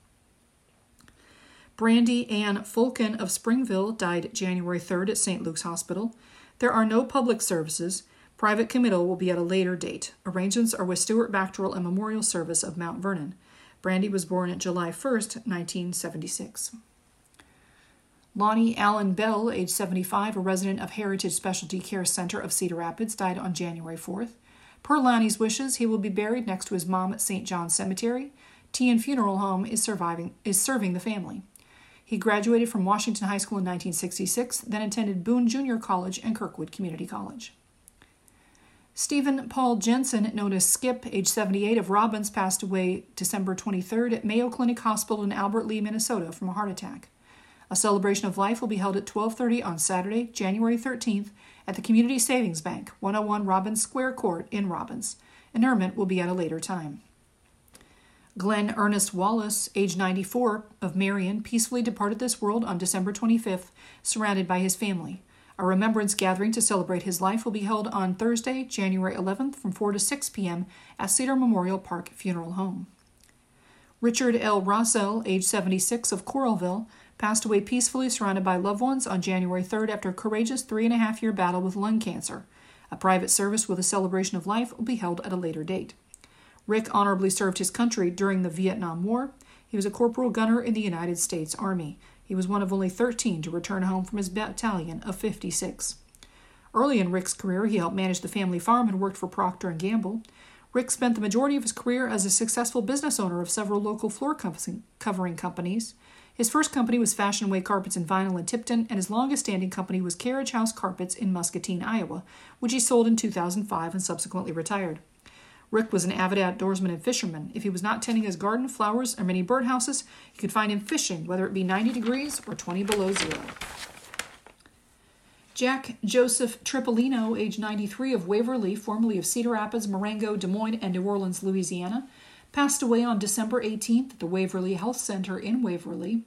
Brandy Ann Fulken of Springville died January 3rd at St. Luke's Hospital. There are no public services. Private committal will be at a later date. Arrangements are with Stuart Bacterial and Memorial Service of Mount Vernon. Brandy was born on July 1st, 1976. Lonnie Allen Bell, age 75, a resident of Heritage Specialty Care Center of Cedar Rapids, died on January 4th. Per Lonnie's wishes, he will be buried next to his mom at St. John's Cemetery. Teahan Funeral Home is serving the family. He graduated from Washington High School in 1966, then attended Boone Junior College and Kirkwood Community College. Stephen Paul Jensen, known as Skip, age 78, of Robbins, passed away December 23rd at Mayo Clinic Hospital in Albert Lea, Minnesota, from a heart attack. A celebration of life will be held at 12:30 on Saturday, January 13th, at the Community Savings Bank, 101 Robbins Square Court in Robbins. Interment will be at a later time. Glenn Ernest Wallace, age 94, of Marion, peacefully departed this world on December 25th, surrounded by his family. A remembrance gathering to celebrate his life will be held on Thursday, January 11th from 4 to 6 p.m. at Cedar Memorial Park Funeral Home. Richard L. Rossell, age 76, of Coralville, passed away peacefully surrounded by loved ones on January 3rd after a courageous 3.5-year battle with lung cancer. A private service with a celebration of life will be held at a later date. Rick honorably served his country during the Vietnam War. He was a corporal gunner in the United States Army. He was one of only 13 to return home from his battalion of 56. Early in Rick's career, he helped manage the family farm and worked for Procter & Gamble. Rick spent the majority of his career as a successful business owner of several local floor covering companies. His first company was Fashion Way Carpets and Vinyl in Tipton, and his longest-standing company was Carriage House Carpets in Muscatine, Iowa, which he sold in 2005 and subsequently retired. Rick was an avid outdoorsman and fisherman. If he was not tending his garden, flowers, or many birdhouses, you could find him fishing, whether it be 90 degrees or 20 below zero. Jack Joseph Tripolino, age 93, of Waverly, formerly of Cedar Rapids, Marengo, Des Moines, and New Orleans, Louisiana, passed away on December 18th at the Waverly Health Center in Waverly.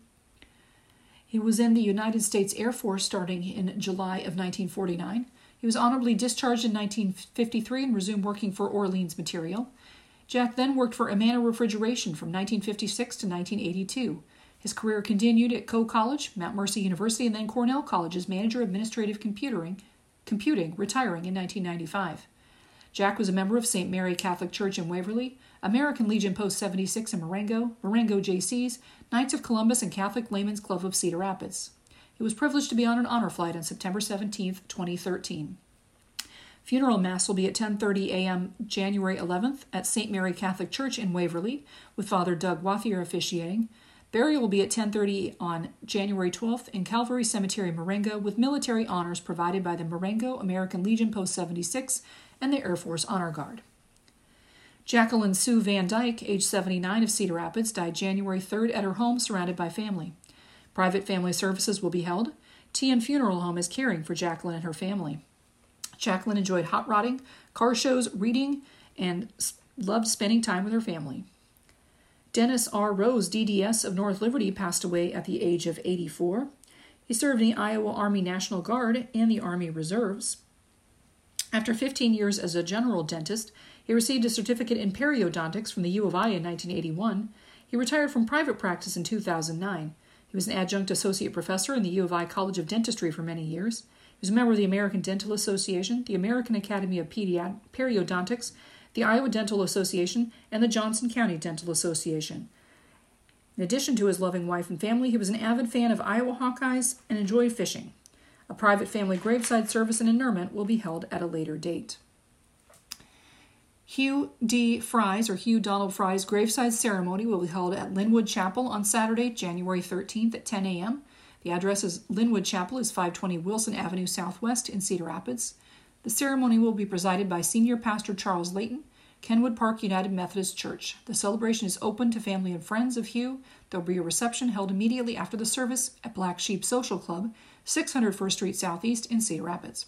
He was in the United States Air Force starting in July of 1949. He was honorably discharged in 1953 and resumed working for Orleans Material. Jack then worked for Amana Refrigeration from 1956 to 1982. His career continued at Coe College, Mount Mercy University, and then Cornell College as manager of administrative computing, retiring in 1995. Jack was a member of St. Mary Catholic Church in Waverly, American Legion Post 76 in Marengo, Marengo JCs, Knights of Columbus, and Catholic Layman's Club of Cedar Rapids. He was privileged to be on an honor flight on September 17, 2013. Funeral Mass will be at 10:30 a.m. January 11th at St. Mary Catholic Church in Waverly, with Father Doug Wathier officiating. Burial will be at 10:30 on January 12th in Calvary Cemetery, Marengo, with military honors provided by the Marengo American Legion Post 76 and the Air Force Honor Guard. Jacqueline Sue Van Dyke, age 79, of Cedar Rapids, died January 3rd at her home surrounded by family. Private family services will be held. TN Funeral Home is caring for Jacqueline and her family. Jacqueline enjoyed hot rodding, car shows, reading, and loved spending time with her family. Dennis R. Rose, DDS of North Liberty, passed away at the age of 84. He served in the Iowa Army National Guard and the Army Reserves. After 15 years as a general dentist, he received a certificate in periodontics from the U of I in 1981. He retired from private practice in 2009. He was an adjunct associate professor in the U of I College of Dentistry for many years. He was a member of the American Dental Association, the American Academy of Periodontics, the Iowa Dental Association, and the Johnson County Dental Association. In addition to his loving wife and family, he was an avid fan of Iowa Hawkeyes and enjoyed fishing. A private family graveside service and interment will be held at a later date. Hugh D. Fry's, or Hugh Donald Fry's, graveside ceremony will be held at Linwood Chapel on Saturday, January 13th at 10 a.m. The address is Linwood Chapel is 520 Wilson Avenue Southwest in Cedar Rapids. The ceremony will be presided by Senior Pastor Charles Layton, Kenwood Park United Methodist Church. The celebration is open to family and friends of Hugh. There will be a reception held immediately after the service at Black Sheep Social Club, 600 First Street Southeast in Cedar Rapids.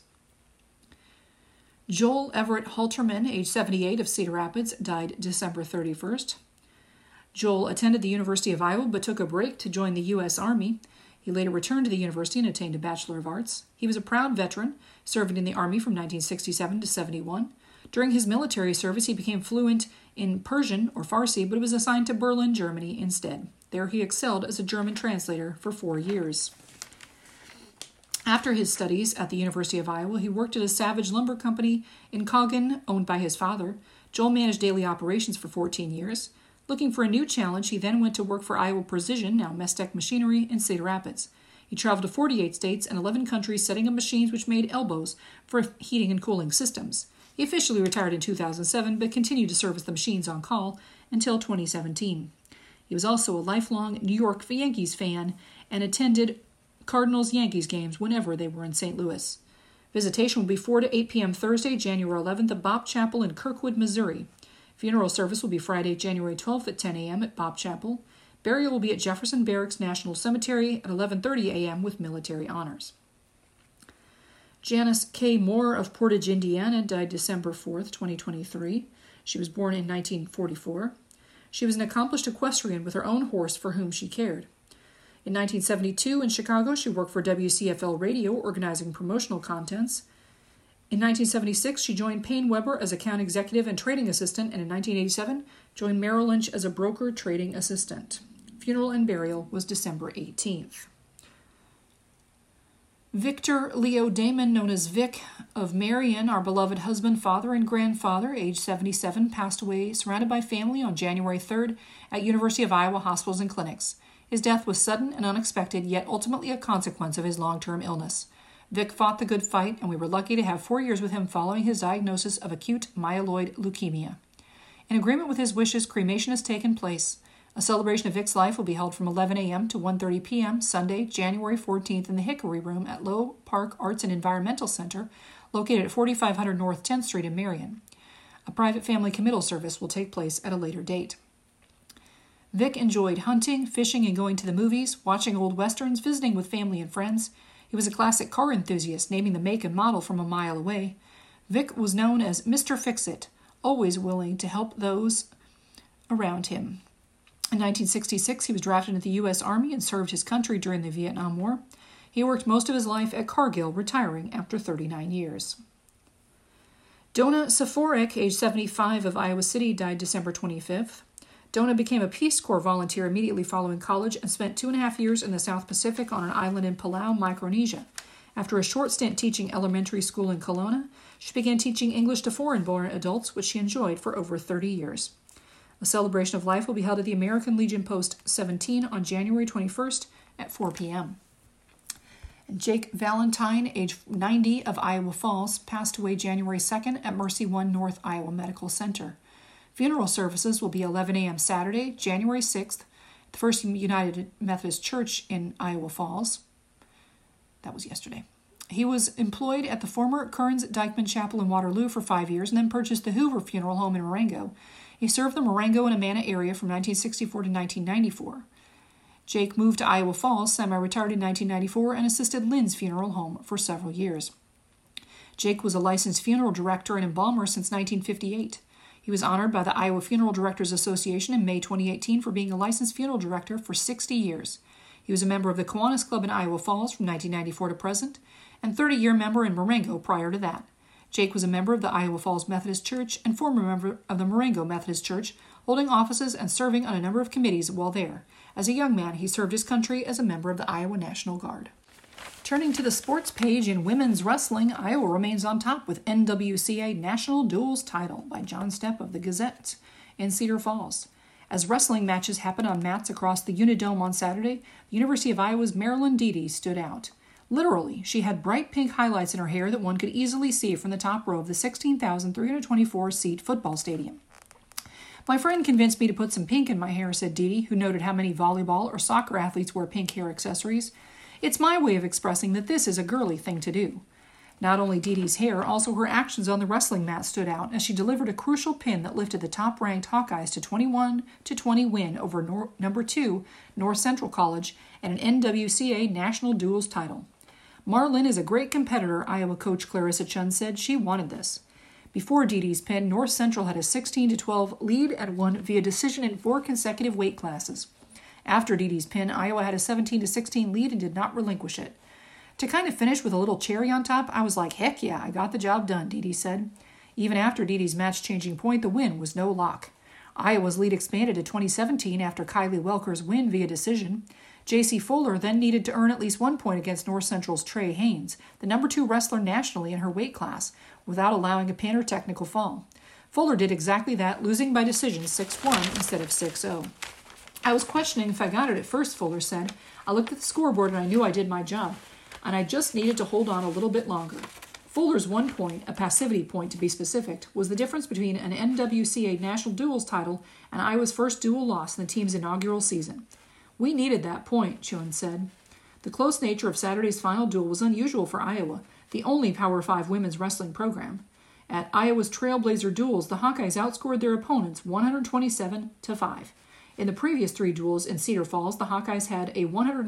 Joel Everett Halterman, age 78, of Cedar Rapids, died December 31st. Joel attended the University of Iowa but took a break to join the U.S. Army. He later returned to the university and attained a Bachelor of Arts. He was a proud veteran, serving in the Army from 1967 to 71. During his military service, he became fluent in Persian or Farsi, but was assigned to Berlin, Germany instead. There he excelled as a German translator for 4 years. After his studies at the University of Iowa, he worked at a Savage Lumber Company in Coggan, owned by his father. Joel managed daily operations for 14 years. Looking for a new challenge, he then went to work for Iowa Precision, now Mestec Machinery, in Cedar Rapids. He traveled to 48 states and 11 countries, setting up machines which made elbows for heating and cooling systems. He officially retired in 2007, but continued to service the machines on call until 2017. He was also a lifelong New York Yankees fan and attended Cardinals-Yankees games whenever they were in St. Louis. Visitation will be 4 to 8 p.m. Thursday, January 11th at Bob Chapel in Kirkwood, Missouri. Funeral service will be Friday, January 12th at 10 a.m. at Bob Chapel. Burial will be at Jefferson Barracks National Cemetery at 11:30 a.m. with military honors. Janice K. Moore of Portage, Indiana, died December 4th, 2023. She was born in 1944. She was an accomplished equestrian with her own horse for whom she cared. In 1972, in Chicago, she worked for WCFL Radio, organizing promotional contents. In 1976, she joined Payne Weber as account executive and trading assistant, and in 1987, joined Merrill Lynch as a broker trading assistant. Funeral and burial was December 18th. Victor Leo Damon, known as Vic of Marion, our beloved husband, father, and grandfather, age 77, passed away surrounded by family on January 3rd at University of Iowa Hospitals and Clinics. His death was sudden and unexpected, yet ultimately a consequence of his long-term illness. Vic fought the good fight, and we were lucky to have 4 years with him following his diagnosis of acute myeloid leukemia. In agreement with his wishes, cremation has taken place. A celebration of Vic's life will be held from 11 a.m. to 1:30 p.m. Sunday, January 14th in the Hickory Room at Low Park Arts and Environmental Center, located at 4500 North 10th Street in Marion. A private family committal service will take place at a later date. Vic enjoyed hunting, fishing, and going to the movies, watching old westerns, visiting with family and friends. He was a classic car enthusiast, naming the make and model from a mile away. Vic was known as Mr. Fix-It, always willing to help those around him. In 1966, he was drafted into the U.S. Army and served his country during the Vietnam War. He worked most of his life at Cargill, retiring after 39 years. Donna Saforek, age 75, of Iowa City, died December 25th. Donna became a Peace Corps volunteer immediately following college and spent 2.5 years in the South Pacific on an island in Palau, Micronesia. After a short stint teaching elementary school in Kelowna, she began teaching English to foreign-born adults, which she enjoyed for over 30 years. A celebration of life will be held at the American Legion Post 17 on January 21st at 4 p.m. And Jake Valentine, age 90, of Iowa Falls, passed away January 2nd at Mercy One North Iowa Medical Center. Funeral services will be 11 a.m. Saturday, January 6th, at the First United Methodist Church in Iowa Falls. That was yesterday. He was employed at the former Kearns Dykeman Chapel in Waterloo for 5 years and then purchased the Hoover Funeral Home in Marengo. He served the Marengo and Amana area from 1964 to 1994. Jake moved to Iowa Falls, semi-retired in 1994, and assisted Lynn's Funeral Home for several years. Jake was a licensed funeral director and embalmer since 1958. He was honored by the Iowa Funeral Directors Association in May 2018 for being a licensed funeral director for 60 years. He was a member of the Kiwanis Club in Iowa Falls from 1994 to present, and 30-year member in Marengo prior to that. Jake was a member of the Iowa Falls Methodist Church and former member of the Marengo Methodist Church, holding offices and serving on a number of committees while there. As a young man, he served his country as a member of the Iowa National Guard. Turning to the sports page in women's wrestling, Iowa remains on top with NWCA National Duels title by John Stepp of the Gazette in Cedar Falls. As wrestling matches happened on mats across the Unidome on Saturday, the University of Iowa's Marilyn Deedy stood out. Literally, she had bright pink highlights in her hair that one could easily see from the top row of the 16,324-seat football stadium. My friend convinced me to put some pink in my hair, said Deedy, who noted how many volleyball or soccer athletes wear pink hair accessories. It's my way of expressing that this is a girly thing to do. Not only Deedy's hair, also her actions on the wrestling mat stood out as she delivered a crucial pin that lifted the top-ranked Hawkeyes to 21-20 win over number 2 North Central College and an NWCA National Duels title. Marlin is a great competitor, Iowa coach Clarissa Chun said. She wanted this. Before Deedy's pin, North Central had a 16-12 lead and won via decision in 4 consecutive weight classes. After Deedy's pin, Iowa had a 17-16 lead and did not relinquish it. To kind of finish with a little cherry on top, I was like, heck yeah, I got the job done, Deedy said. Even after Deedy's match-changing point, the win was no lock. Iowa's lead expanded to 2017 after Kylie Welker's win via decision. J.C. Fuller then needed to earn at least 1 point against North Central's Trey Haynes, the number 2 wrestler nationally in her weight class, without allowing a pin or technical fall. Fuller did exactly that, losing by decision 6-1 instead of 6-0. I was questioning if I got it at first, Fuller said. I looked at the scoreboard and I knew I did my job, and I just needed to hold on a little bit longer. Fuller's 1 point, a passivity point to be specific, was the difference between an NWCA National Duels title and Iowa's first dual loss in the team's inaugural season. We needed that point, Chun said. The close nature of Saturday's final duel was unusual for Iowa, the only Power 5 women's wrestling program. At Iowa's Trailblazer duels, the Hawkeyes outscored their opponents 127-5. In the previous 3 duels in Cedar Falls, the Hawkeyes had a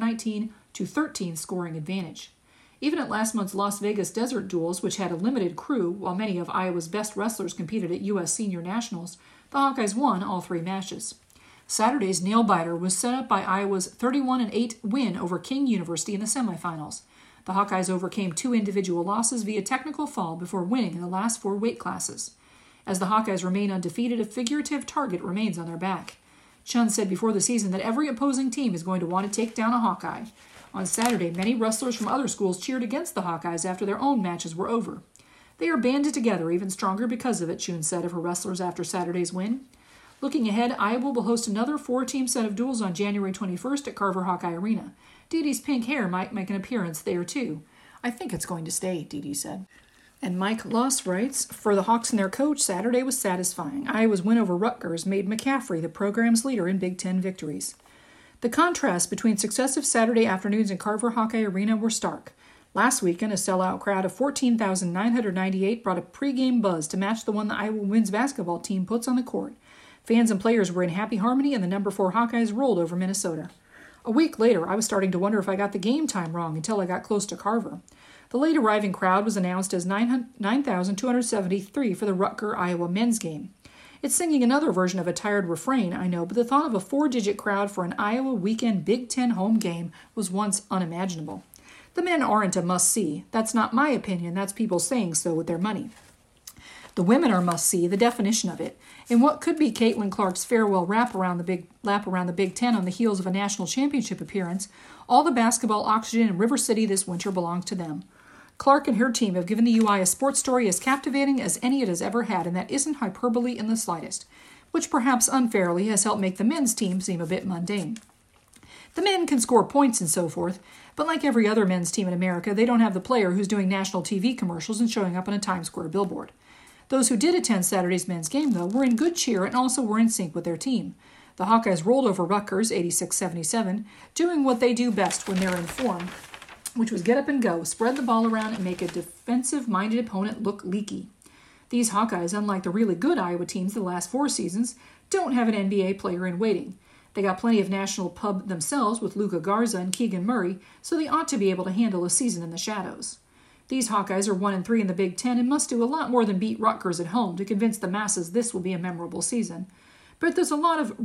119-13 scoring advantage. Even at last month's Las Vegas Desert Duels, which had a limited crew while many of Iowa's best wrestlers competed at U.S. Senior Nationals, the Hawkeyes won all 3 matches. Saturday's nail-biter was set up by Iowa's 31-8 win over King University in the semifinals. The Hawkeyes overcame 2 individual losses via technical fall before winning in the last 4 weight classes. As the Hawkeyes remain undefeated, a figurative target remains on their back. Chun said before the season that every opposing team is going to want to take down a Hawkeye. On Saturday, many wrestlers from other schools cheered against the Hawkeyes after their own matches were over. They are banded together even stronger because of it, Chun said of her wrestlers after Saturday's win. Looking ahead, Iowa will host another 4-team set of duels on January 21st at Carver Hawkeye Arena. Dee Dee's pink hair might make an appearance there, too. I think it's going to stay, Dee Dee said. And Mike Loss writes, for the Hawks and their coach, Saturday was satisfying. Iowa's win over Rutgers made McCaffrey the program's leader in Big Ten victories. The contrast between successive Saturday afternoons in Carver Hawkeye Arena were stark. Last weekend, a sellout crowd of 14,998 brought a pregame buzz to match the one the Iowa women's basketball team puts on the court. Fans and players were in happy harmony, and the number 4 Hawkeyes rolled over Minnesota. A week later, I was starting to wonder if I got the game time wrong until I got close to Carver. The late arriving crowd was announced as 9,273 for the Rutgers Iowa men's game. It's singing another version of a tired refrain, I know, but the thought of a 4-digit crowd for an Iowa weekend Big Ten home game was once unimaginable. The men aren't a must-see. That's not my opinion. That's people saying so with their money. The women are must-see, the definition of it. In what could be Caitlin Clark's farewell lap around the Big Ten on the heels of a national championship appearance, all the basketball oxygen in River City this winter belongs to them. Clark and her team have given the UI a sports story as captivating as any it has ever had, and that isn't hyperbole in the slightest, which perhaps unfairly has helped make the men's team seem a bit mundane. The men can score points and so forth, but like every other men's team in America, they don't have the player who's doing national TV commercials and showing up on a Times Square billboard. Those who did attend Saturday's men's game, though, were in good cheer and also were in sync with their team. The Hawkeyes rolled over Rutgers 86-77, doing what they do best when they're in form, which was get up and go, spread the ball around, and make a defensive-minded opponent look leaky. These Hawkeyes, unlike the really good Iowa teams the last 4 seasons, don't have an NBA player in waiting. They got plenty of national pub themselves with Luka Garza and Keegan Murray, so they ought to be able to handle a season in the shadows. These Hawkeyes are 1-3 in the Big Ten and must do a lot more than beat Rutgers at home to convince the masses this will be a memorable season. But there's a lot of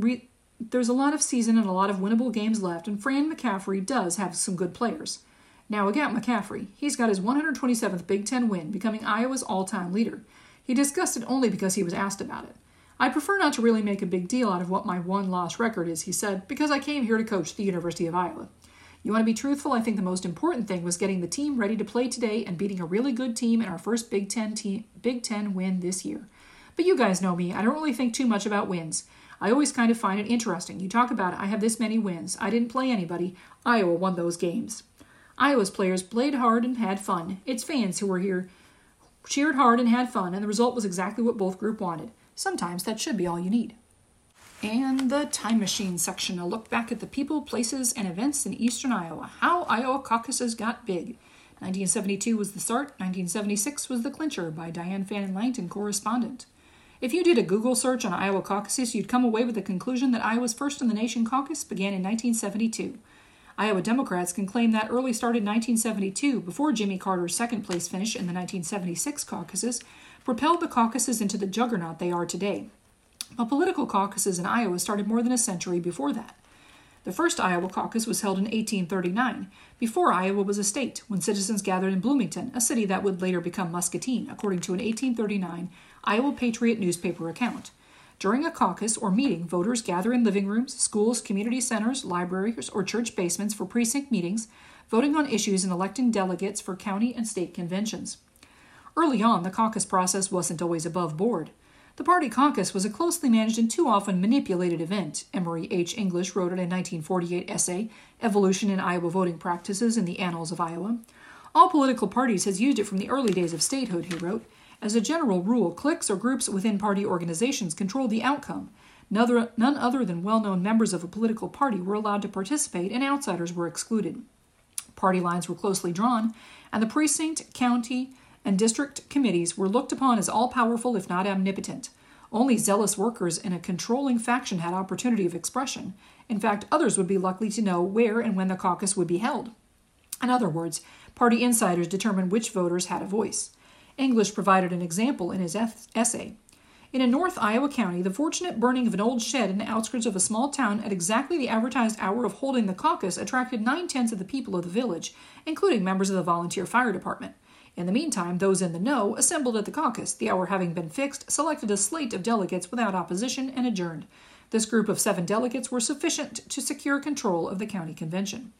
season and a lot of winnable games left, and Fran McCaffrey does have some good players. Now again, McCaffrey, he's got his 127th Big Ten win, becoming Iowa's all-time leader. He discussed it only because he was asked about it. I prefer not to really make a big deal out of what my one-loss record is, he said, because I came here to coach the University of Iowa. You want to be truthful? I think the most important thing was getting the team ready to play today and beating a really good team in our first Big Ten win this year. But you guys know me. I don't really think too much about wins. I always kind of find it interesting. You talk about, I have this many wins. I didn't play anybody. Iowa won those games. Iowa's players played hard and had fun. Its fans who were here cheered hard and had fun, and the result was exactly what both groups wanted. Sometimes that should be all you need. And the Time Machine section, a look back at the people, places, and events in eastern Iowa. How Iowa caucuses got big. 1972 was the start. 1976 was the clincher by Diane Fannin Langton, correspondent. If you did a Google search on Iowa caucuses, you'd come away with the conclusion that Iowa's First in the Nation caucus began in 1972. Iowa Democrats can claim that early start in 1972, before Jimmy Carter's second-place finish in the 1976 caucuses, propelled the caucuses into the juggernaut they are today. But political caucuses in Iowa started more than a century before that. The first Iowa caucus was held in 1839, before Iowa was a state, when citizens gathered in Bloomington, a city that would later become Muscatine, according to an 1839 Iowa Patriot newspaper account. During a caucus or meeting, voters gather in living rooms, schools, community centers, libraries, or church basements for precinct meetings, voting on issues and electing delegates for county and state conventions. Early on, the caucus process wasn't always above board. The party caucus was a closely managed and too often manipulated event, Emory H. English wrote in a 1948 essay, Evolution in Iowa Voting Practices in the Annals of Iowa. All political parties has used it from the early days of statehood, he wrote. As a general rule, cliques or groups within party organizations controlled the outcome. None other than well-known members of a political party were allowed to participate, and outsiders were excluded. Party lines were closely drawn, and the precinct, county, and district committees were looked upon as all-powerful if not omnipotent. Only zealous workers in a controlling faction had opportunity of expression. In fact, others would be lucky to know where and when the caucus would be held. In other words, party insiders determined which voters had a voice. English provided an example in his essay. In a North Iowa county, the fortunate burning of an old shed in the outskirts of a small town at exactly the advertised hour of holding the caucus attracted 9/10 of the people of the village, including members of the volunteer fire department. In the meantime, those in the know assembled at the caucus, the hour having been fixed, selected a slate of delegates without opposition, and adjourned. This group of 7 delegates were sufficient to secure control of the county convention.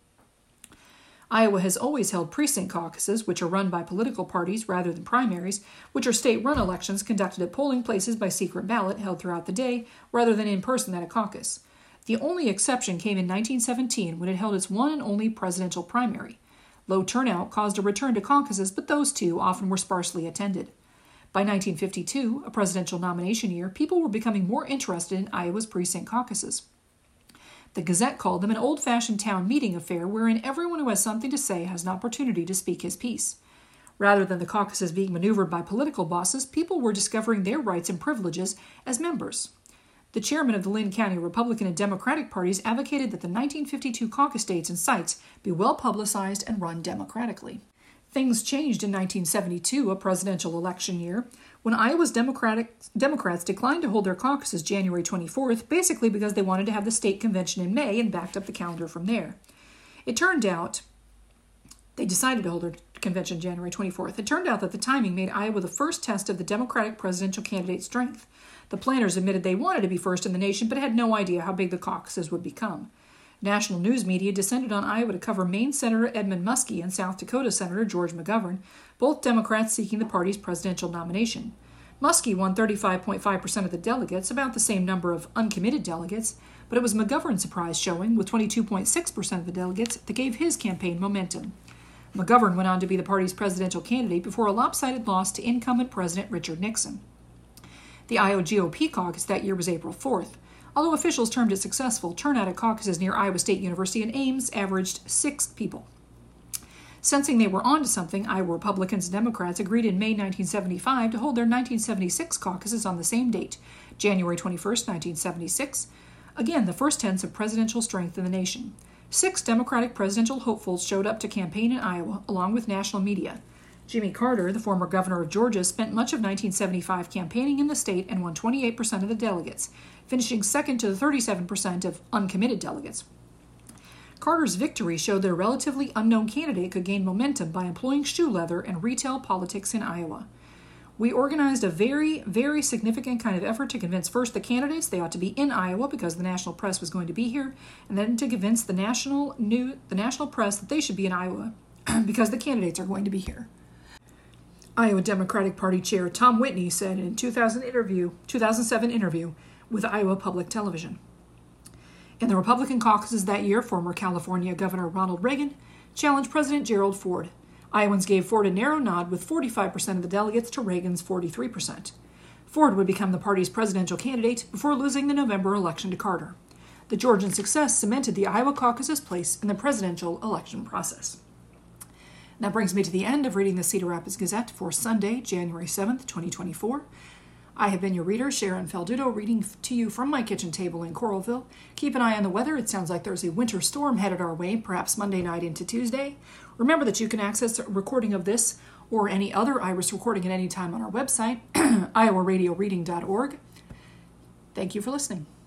Iowa has always held precinct caucuses, which are run by political parties rather than primaries, which are state-run elections conducted at polling places by secret ballot held throughout the day rather than in person at a caucus. The only exception came in 1917 when it held its one and only presidential primary. Low turnout caused a return to caucuses, but those too often were sparsely attended. By 1952, a presidential nomination year, people were becoming more interested in Iowa's precinct caucuses. The Gazette called them an old-fashioned town meeting affair wherein everyone who has something to say has an opportunity to speak his piece. Rather than the caucuses being maneuvered by political bosses, people were discovering their rights and privileges as members. The chairman of the Linn County Republican and Democratic parties advocated that the 1952 caucus dates and sites be well publicized and run democratically. Things changed in 1972, a presidential election year, when Iowa's Democrats declined to hold their caucuses January 24th, basically because they wanted to have the state convention in May and backed up the calendar from there. It turned out they decided to hold their convention January 24th. It turned out that the timing made Iowa the first test of the Democratic presidential candidate's strength. The planners admitted they wanted to be first in the nation, but had no idea how big the caucuses would become. National news media descended on Iowa to cover Maine Senator Edmund Muskie and South Dakota Senator George McGovern, both Democrats seeking the party's presidential nomination. Muskie won 35.5% of the delegates, about the same number of uncommitted delegates, but it was McGovern's surprise showing, with 22.6% of the delegates, that gave his campaign momentum. McGovern went on to be the party's presidential candidate before a lopsided loss to incumbent President Richard Nixon. The Iowa GOP caucus that year was April 4th. Although officials termed it successful, turnout at caucuses near Iowa State University and Ames averaged 6 people. Sensing they were onto something, Iowa Republicans and Democrats agreed in May 1975 to hold their 1976 caucuses on the same date, January 21st, 1976, again the first tense of presidential strength in the nation. 6 Democratic presidential hopefuls showed up to campaign in Iowa, along with national media. Jimmy Carter, the former governor of Georgia, spent much of 1975 campaigning in the state and won 28% of the delegates, finishing second to the 37% of uncommitted delegates. Carter's victory showed that a relatively unknown candidate could gain momentum by employing shoe leather and retail politics in Iowa. We organized a very, very significant kind of effort to convince first the candidates they ought to be in Iowa because the national press was going to be here, and then to convince the national press that they should be in Iowa because the candidates are going to be here. Iowa Democratic Party Chair Tom Whitney said in a 2007 interview with Iowa Public Television. In the Republican caucuses that year, former California Governor Ronald Reagan challenged President Gerald Ford. Iowans gave Ford a narrow nod with 45% of the delegates to Reagan's 43%. Ford would become the party's presidential candidate before losing the November election to Carter. The Georgian success cemented the Iowa caucus's place in the presidential election process. That brings me to the end of reading the Cedar Rapids Gazette for Sunday, January 7th, 2024. I have been your reader, Sharon Faldudo, reading to you from my kitchen table in Coralville. Keep an eye on the weather. It sounds like there's a winter storm headed our way, perhaps Monday night into Tuesday. Remember that you can access a recording of this or any other Iris recording at any time on our website, iowaradioreading.org. Thank you for listening.